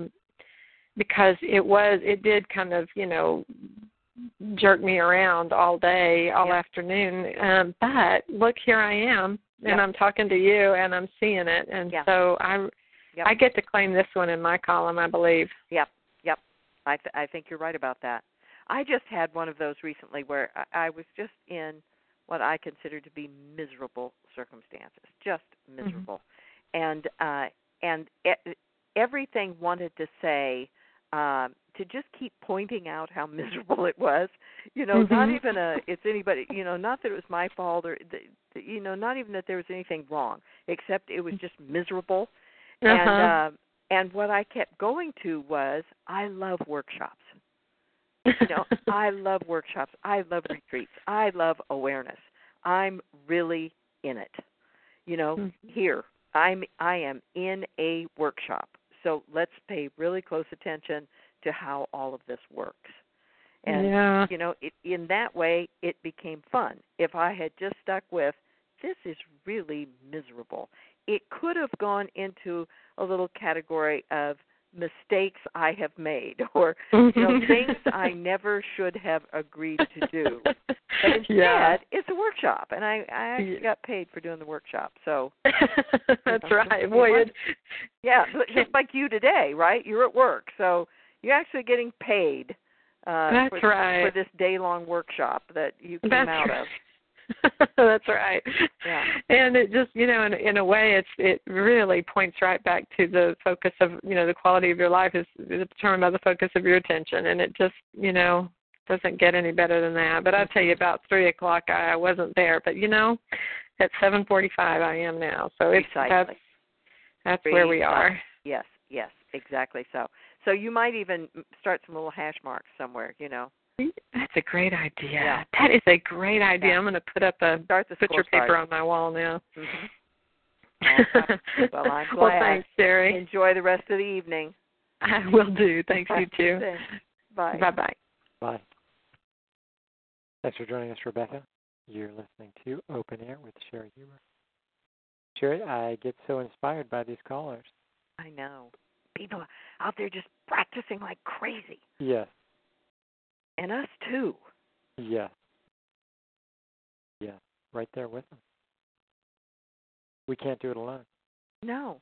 it did kind of, jerk me around all day, all afternoon. But look, here I am, and I'm talking to you, and I'm seeing it. And so I get to claim this one in my column, I believe. Yep. I think you're right about that. I just had one of those recently where I was just in what I consider to be miserable circumstances, just miserable. And everything wanted to say, to just keep pointing out how miserable it was, not even it's anybody, not that it was my fault or, not even that there was anything wrong, except it was just miserable. And what I kept going to was, I love workshops. I love workshops. I love retreats. I love awareness. I'm really in it. Here, I am in a workshop. So let's pay really close attention to how all of this works. And, in that way, it became fun. If I had just stuck with, this is really miserable, it could have gone into a little category of mistakes I have made or things I never should have agreed to do. But instead, it's a workshop, and I actually got paid for doing the workshop. So that's right. Boy, just like you today, right? You're at work, so you're actually getting paid for this day-long workshop that you came out of. That's right. Yeah. And it just, in a way, it really points right back to the focus of, the quality of your life is determined by the focus of your attention. And it just, doesn't get any better than that. But I'll tell you, about 3 o'clock, I wasn't there. But, at 7:45, I am now. So that's where we are. Yes, exactly so. So you might even start some little hash marks somewhere, That's a great idea. Yeah. That is a great idea. I'm going to put up a picture paper on my wall now. Well, I'm glad. Well, thanks, Sherry. Enjoy the rest of the evening. I will do. Thanks, you too. Bye. Bye-bye. Bye. Thanks for joining us, Rebecca. You're listening to Open Air with Sherry Huber. Sherry, I get so inspired by these callers. I know. People out there just practicing like crazy. Yes. And us too. Yes. Yeah. Right there with them. We can't do it alone. No,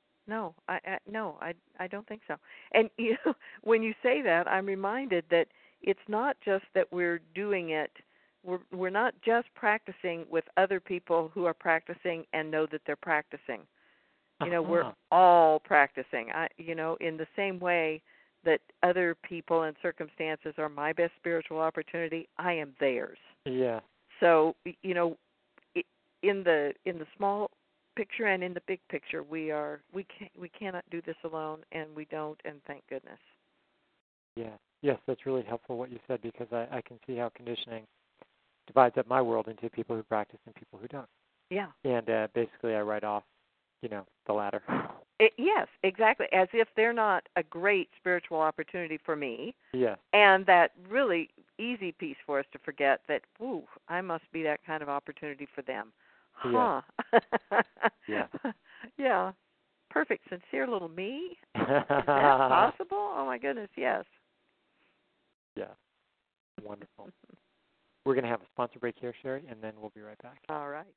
I don't think so. And when you say that, I'm reminded that it's not just that we're doing it. We're not just practicing with other people who are practicing and know that they're practicing. We're all practicing. In the same way that other people and circumstances are my best spiritual opportunity, I am theirs. Yeah. So, in the small picture and in the big picture, we cannot do this alone, and we don't, and thank goodness. Yeah. Yes, that's really helpful what you said, because I can see how conditioning divides up my world into people who practice and people who don't. Yeah. And basically I write off, the latter. Yes, exactly. As if they're not a great spiritual opportunity for me. Yes. And that really, easy piece for us to forget that, ooh, I must be that kind of opportunity for them. Yeah. Huh. Yeah. Yeah. Perfect, sincere little me? Is that possible? Oh, my goodness, yes. Yeah. Wonderful. We're going to have a sponsor break here, Sherry, and then we'll be right back. All right.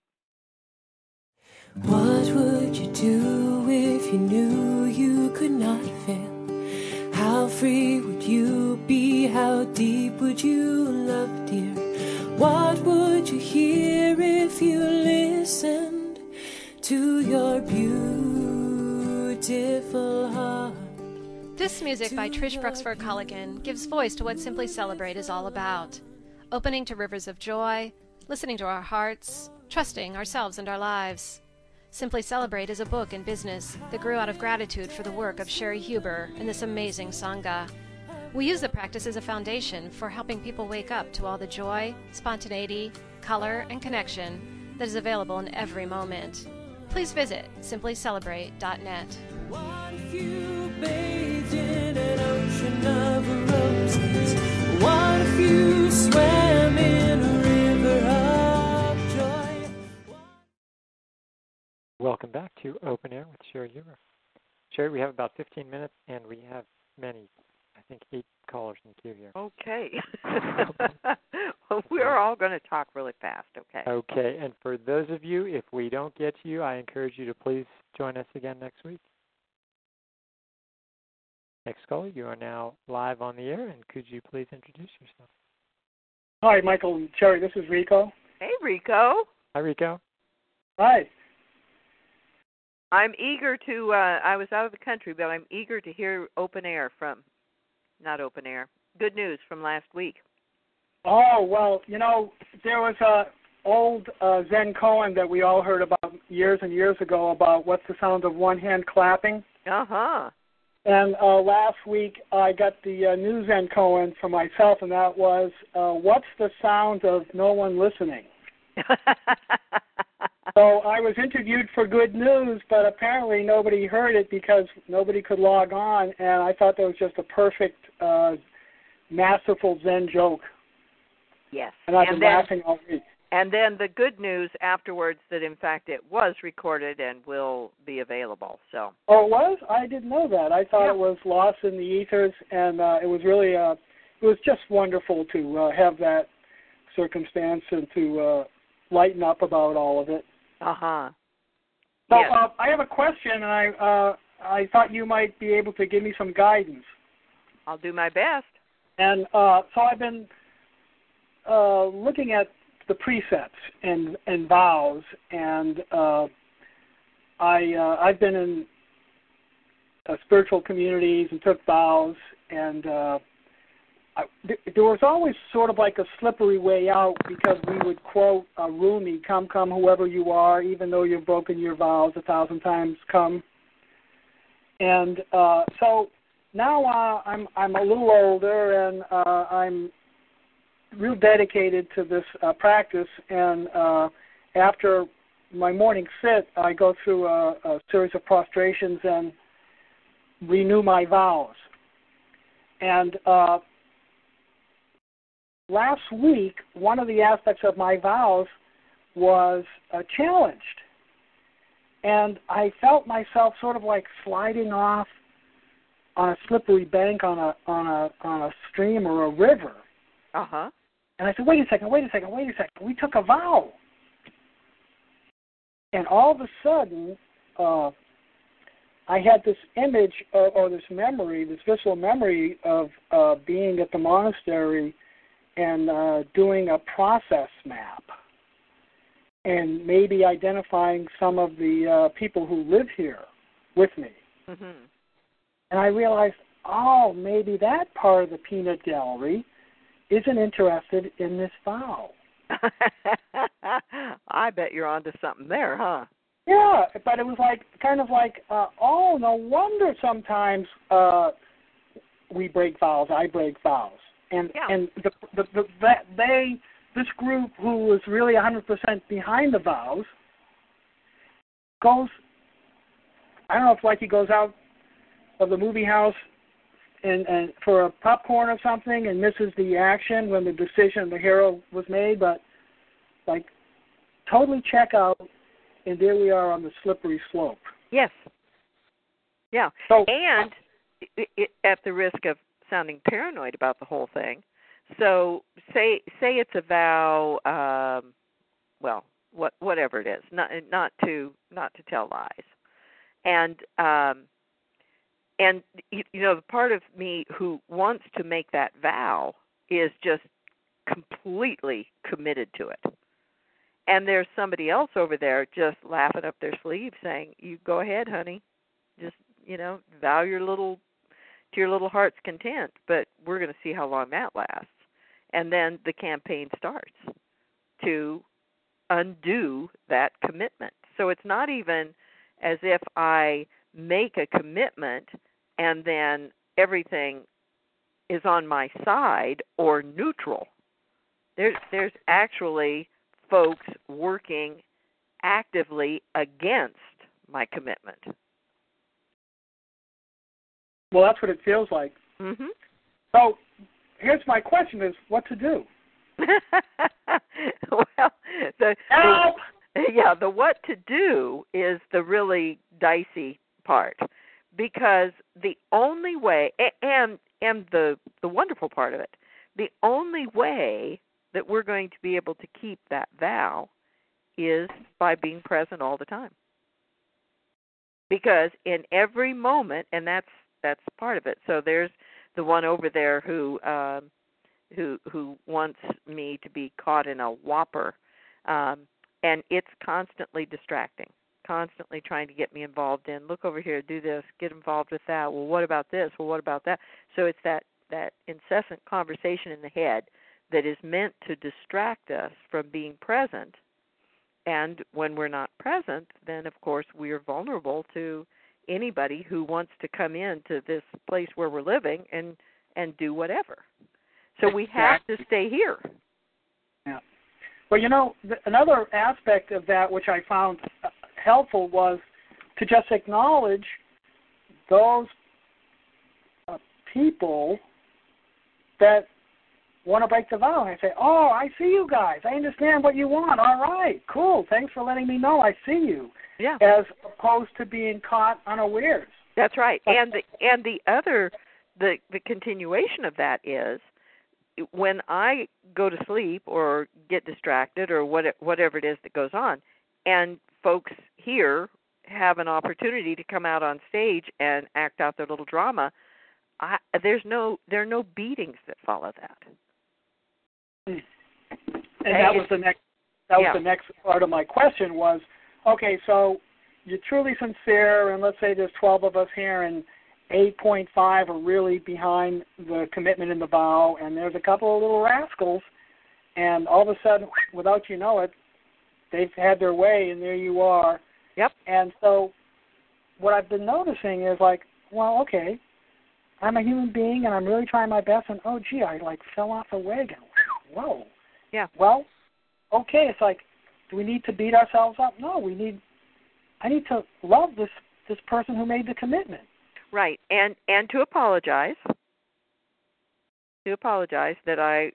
What would you do if you knew you could not fail? How free would you be? How deep would you love, dear? What would you hear if you listened to your beautiful heart? This music by Trish Bruxford Culligan gives voice to what Simply Celebrate is all about. Opening to rivers of joy, listening to our hearts, trusting ourselves and our lives. Simply Celebrate is a book and business that grew out of gratitude for the work of Sherry Huber and this amazing Sangha. We use the practice as a foundation for helping people wake up to all the joy, spontaneity, color, and connection that is available in every moment. Please visit simplycelebrate.net. What if you bathed in an ocean of roses? What if you swam in a river of joy? Welcome back to Open Air with Sherry Huber. Sherry, we have about 15 minutes, and we have many, I think 8 callers in queue here. Okay. Well, we're all going to talk really fast, okay? Okay, and for those of you, if we don't get to you, I encourage you to please join us again next week. Next caller, you are now live on the air, and could you please introduce yourself? Hi, Michael and Sherry. This is Rico. Hey, Rico. Hi, Rico. Hi. I'm eager to, I was out of the country, but I'm eager to hear good news from last week. Oh, well, there was a old Zen koan that we all heard about years and years ago about what's the sound of one hand clapping. Uh-huh. And last week I got the new Zen koan for myself, and that was, what's the sound of no one listening? So I was interviewed for Good News, but apparently nobody heard it because nobody could log on, and I thought that was just a perfect, masterful Zen joke. Yes. And I've been laughing all week. And then the good news afterwards that, in fact, it was recorded and will be available. So. Oh, it was? I didn't know that. I thought it was lost in the ethers, and it was really, it was just wonderful to have that circumstance and to lighten up about all of it. Uh-huh. So yes. I have a question, and I thought you might be able to give me some guidance. I'll do my best. And so I've been looking at the precepts and vows, and I've been in spiritual communities and took vows, and there was always sort of like a slippery way out because we would quote Rumi, come, whoever you are, even though you've broken your vows 1,000 times, come. And so now I'm a little older, and I'm real dedicated to this practice, and after my morning sit, I go through a series of prostrations and renew my vows. And last week, one of the aspects of my vows was challenged, and I felt myself sort of like sliding off on a slippery bank on a stream or a river. Uh-huh. And I said, wait a second. We took a vow. And all of a sudden, I had this image or this memory, this visceral memory of being at the monastery and doing a process map and maybe identifying some of the people who live here with me. Mm-hmm. And I realized, maybe that part of the peanut gallery isn't interested in this vow. I bet you're onto something there, huh? Yeah, but it was no wonder sometimes we break vows. I break vows, and this group who was really 100% behind the vows goes. I don't know if he goes out of the movie house and for a popcorn or something and misses the action when the decision, the hero was made, but like totally check out, and there we are on the slippery slope. Yes. Yeah. So, and at the risk of sounding paranoid about the whole thing, so say it's a vow, whatever it is, not to tell lies, and the part of me who wants to make that vow is just completely committed to it. And there's somebody else over there just laughing up their sleeve saying, "You go ahead, honey. Just, vow to your little heart's content, but we're going to see how long that lasts." And then the campaign starts to undo that commitment. So it's not even as if I make a commitment and then everything is on my side or neutral. There's actually folks working actively against my commitment. Well, that's what it feels like. Mm-hmm. So here's my question: is what to do? Well, the what to do is the really dicey part, because the only way, and the wonderful part of it, the only way that we're going to be able to keep that vow is by being present all the time. Because in every moment, and that's part of it. So there's the one over there who wants me to be caught in a whopper, and it's constantly distracting, constantly trying to get me involved in, look over here, do this, get involved with that. Well, what about this? Well, what about that? So it's that incessant conversation in the head that is meant to distract us from being present. And when we're not present, then, of course, we are vulnerable to anybody who wants to come into this place where we're living and do whatever. So we have to stay here. Yeah. Well, another aspect of that which I found helpful was to just acknowledge those people that want to break the vow. And I say, "Oh, I see you guys. I understand what you want. All right, cool. Thanks for letting me know. I see you." Yeah. As opposed to being caught unawares. That's right. And the continuation of that is, when I go to sleep or get distracted or whatever it is that goes on, and folks here have an opportunity to come out on stage and act out their little drama, there are no beatings that follow that. And that was the next. Was the next part of my question was, okay, so you're truly sincere, and let's say there's 12 of us here, and 8.5 are really behind the commitment in the vow, and there's a couple of little rascals, and all of a sudden, without you know it, they've had their way, and there you are. Yep. And so what I've been noticing is like, well, okay, I'm a human being, and I'm really trying my best, and, oh, gee, I, fell off a wagon. Whoa. Yeah. Well, okay, it's like, do we need to beat ourselves up? No, I need to love this person who made the commitment. Right, and to apologize. To apologize that I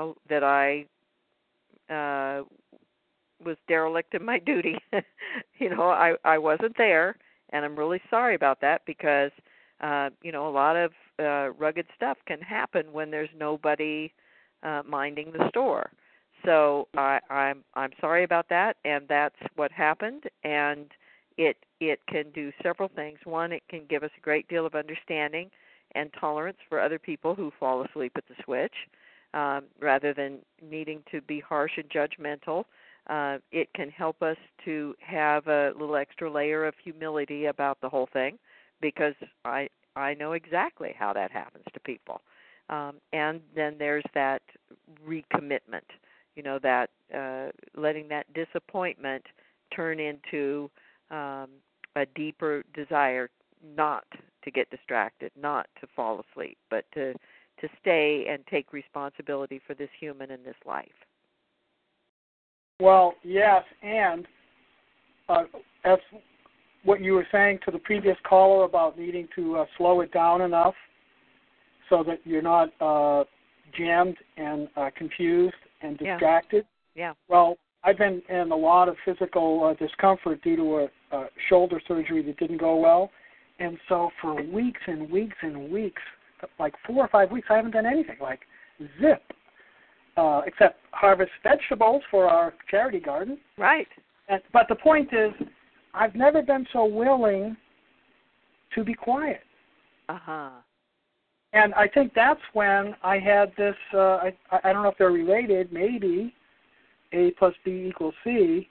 was derelict in my duty. I wasn't there, and I'm really sorry about that, because a lot of rugged stuff can happen when there's nobody minding the store. So I'm sorry about that, and that's what happened. And it can do several things. One, it can give us a great deal of understanding and tolerance for other people who fall asleep at the switch, rather than needing to be harsh and judgmental. It can help us to have a little extra layer of humility about the whole thing, because I know exactly how that happens to people. And then there's that recommitment, that letting that disappointment turn into a deeper desire not to get distracted, not to fall asleep, but to stay and take responsibility for this human and this life. Well, yes, and that's what you were saying to the previous caller about needing to slow it down enough. so that you're not jammed and confused and distracted. Yeah. Well, I've been in a lot of physical discomfort due to a shoulder surgery that didn't go well. And so for weeks and weeks and weeks, like 4 or 5 weeks, I haven't done anything, like zip, except harvest vegetables for our charity garden. Right. But the point is, I've never been so willing to be quiet. Uh-huh. And I think that's when I had this, I don't know if they're related, maybe A plus B equals C.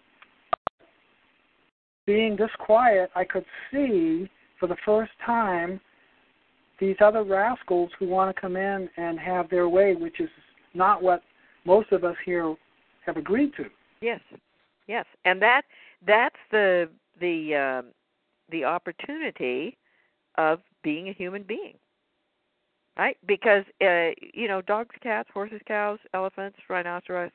Being this quiet, I could see for the first time these other rascals who want to come in and have their way, which is not what most of us here have agreed to. Yes, yes, and that's the opportunity of being a human being, right? Because dogs, cats, horses, cows, elephants, rhinoceros,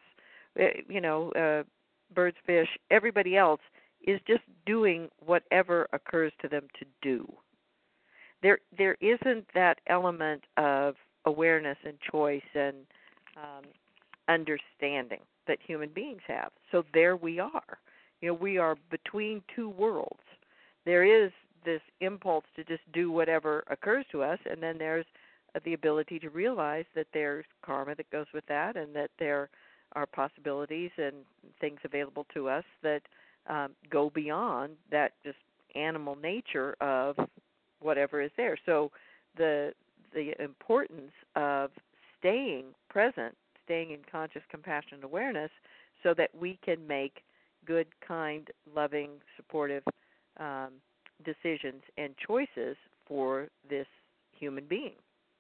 birds, fish, everybody else is just doing whatever occurs to them to do. There isn't that element of awareness and choice and understanding that human beings have. So there we are. We are between two worlds. There is this impulse to just do whatever occurs to us, and then there's the ability to realize that there's karma that goes with that, and that there are possibilities and things available to us that go beyond that just animal nature of whatever is there. So the importance of staying present, staying in conscious compassion and awareness, so that we can make good, kind, loving, supportive decisions and choices for this human being.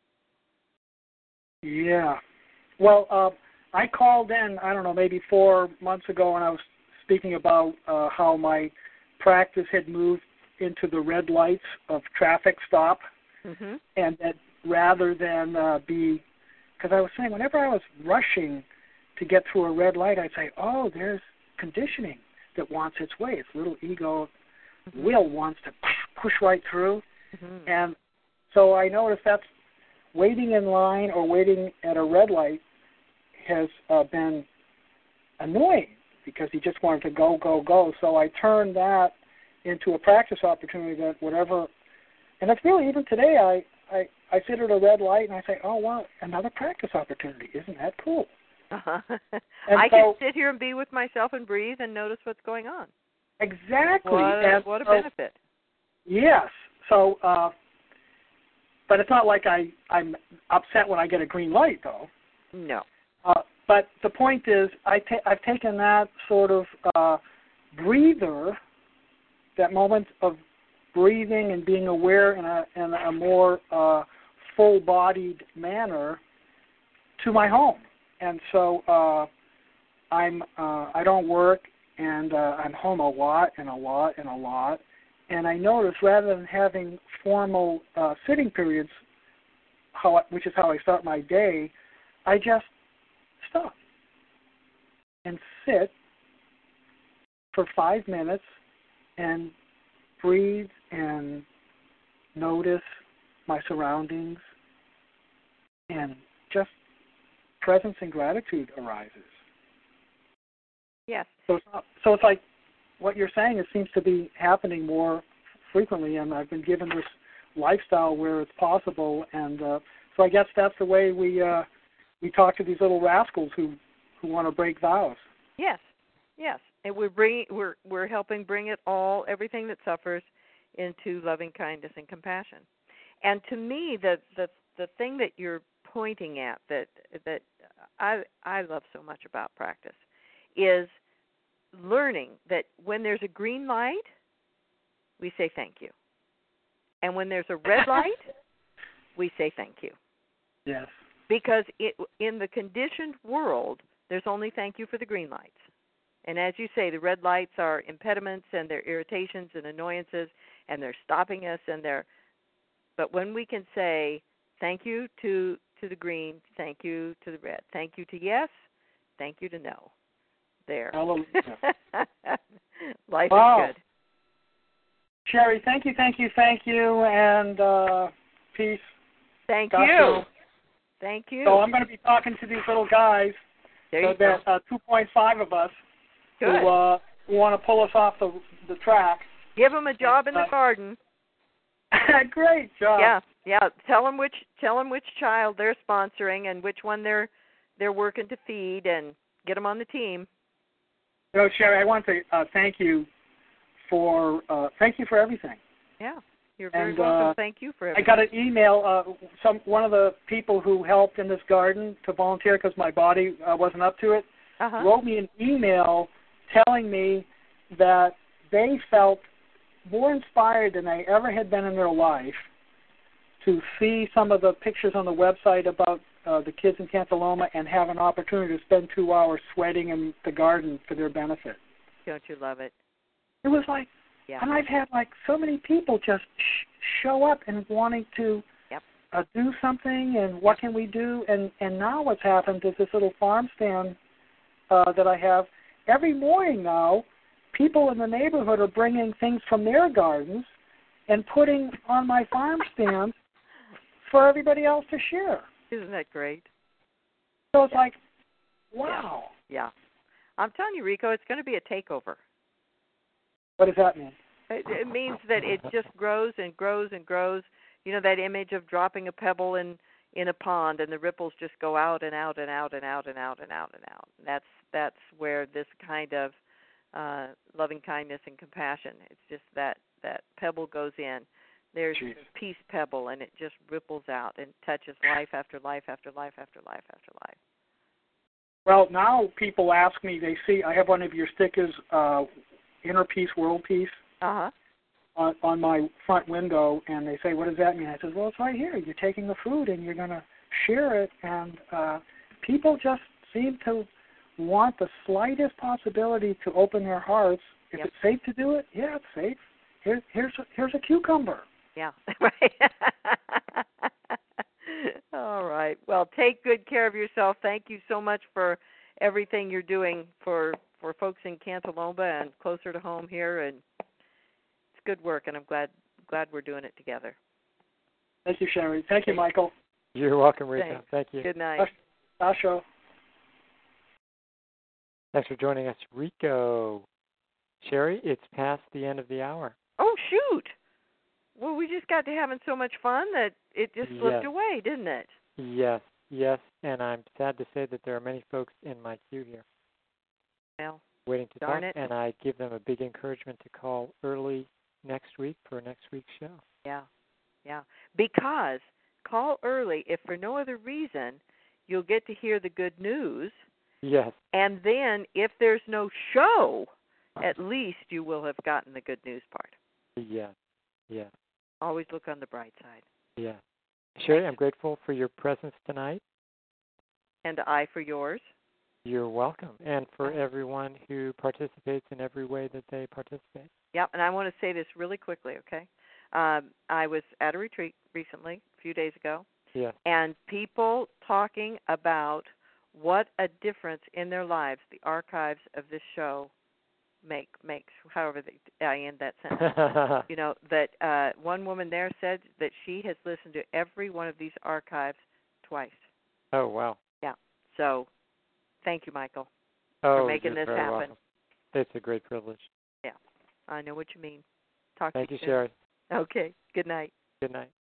Yeah. Well, I called in, I don't know, maybe 4 months ago, and I was speaking about how my practice had moved into the red lights of traffic stop, and that rather than because I was saying whenever I was rushing to get through a red light, I'd say, oh, there's conditioning that wants its way. Its little ego will wants to push right through. And so I noticed that's waiting in line or waiting at a red light has been annoying because he just wanted to go, go, go. So I turned that into a practice opportunity that whatever, and it's really, even today, I sit at a red light and I say, oh, wow, another practice opportunity. Isn't that cool? I can sit here and be with myself and breathe and notice what's going on. Exactly. What a benefit. Yes. So, but it's not like I'm upset when I get a green light, though. No. But the point is, I've taken that sort of breather, that moment of breathing and being aware in a more full-bodied manner, to my home. And so I don't work, and I'm home a lot and a lot and a lot. And I notice rather than having formal sitting periods, which is how I start my day, I just stop and sit for 5 minutes and breathe and notice my surroundings, and just presence and gratitude arises. Yes. So it's like what you're saying. It seems to be happening more frequently, and I've been given this lifestyle where it's possible, and so I guess that's the way we talk to these little rascals who want to break vows. Yes, yes, and we're helping bring it all, everything that suffers, into loving kindness and compassion. And to me, the thing that you're pointing at that I love so much about practice is learning that when there's a green light, we say thank you, and when there's a red light, we say thank you. Yes. Because in the conditioned world, there's only thank you for the green lights. And as you say, the red lights are impediments and they're irritations and annoyances, and they're stopping us, but when we can say thank you to the green, thank you to the red, thank you to yes, thank you to no. There. Life is good. Sherry, thank you, and peace. Thank Gosh, you. Thank you. So I'm going to be talking to these little guys. There you there's 2.5 of us who want to pull us off the track. Give them a job in the garden. Great job. Yeah. Tell them which child they're sponsoring and which one they're working to feed, and get them on the team. You know, Sherry, I want to thank you for everything. Yeah, you're very welcome. Thank you for everything. I got an email. One of the people who helped in this garden to volunteer because my body wasn't up to it wrote me an email telling me that they felt more inspired than they ever had been in their life to see some of the pictures on the website about the kids in Cantaloma and have an opportunity to spend 2 hours sweating in the garden for their benefit. Don't you love it? It was like, and I've had like so many people just show up and wanting to do something, and what can we do? And now what's happened is this little farm stand that I have. Every morning now, people in the neighborhood are bringing things from their gardens and putting on my farm stand for everybody else to share. Isn't that great? So it's like, wow. Yeah. I'm telling you, Rico, it's going to be a takeover. What does that mean? It means that it just grows and grows and grows. You know that image of dropping a pebble in a pond and the ripples just go out and out and out and out and out and out and out. That's where this kind of loving kindness and compassion. It's just that pebble goes in. There's this peace pebble, and it just ripples out and touches life after life after life after life after life. Well, now people ask me, they see I have one of your stickers, Inner Peace, World Peace, on my front window, and they say, what does that mean? I said, well, it's right here. You're taking the food, and you're going to share it, and people just seem to want the slightest possibility to open their hearts. If it's safe to do it, yeah, it's safe. Here's a cucumber. Yeah, right. All right. Well, take good care of yourself. Thank you so much for everything you're doing for folks in Cantaloma and closer to home here. And it's good work, and I'm glad we're doing it together. Thank you, Sherry. Thank you, Michael. You're welcome, Rita. Thank you. Good night. Asho. Thanks for joining us, Rico. Sherry, it's past the end of the hour. Oh, shoot. Well, we just got to having so much fun that it just slipped away, didn't it? Yes, and I'm sad to say that there are many folks in my queue here waiting to talk, and I give them a big encouragement to call early next week for next week's show. Yeah, because call early, if for no other reason, you'll get to hear the good news. Yes. And then if there's no show, at least you will have gotten the good news part. Yeah. Always look on the bright side. Yeah. Sherry, I'm grateful for your presence tonight. And I for yours. You're welcome. And for everyone who participates in every way that they participate. Yep, and I want to say this really quickly, okay? I was at a retreat recently, a few days ago, and people talking about what a difference in their lives the archives of this show makes, however I end that sentence. You know, that one woman there said that she has listened to every one of these archives twice. Oh, wow. Yeah. So thank you, Michael, for making this happen. Welcome. It's a great privilege. Yeah. I know what you mean. Talk Thank to you you, soon. Sherry. Okay. Good night. Good night.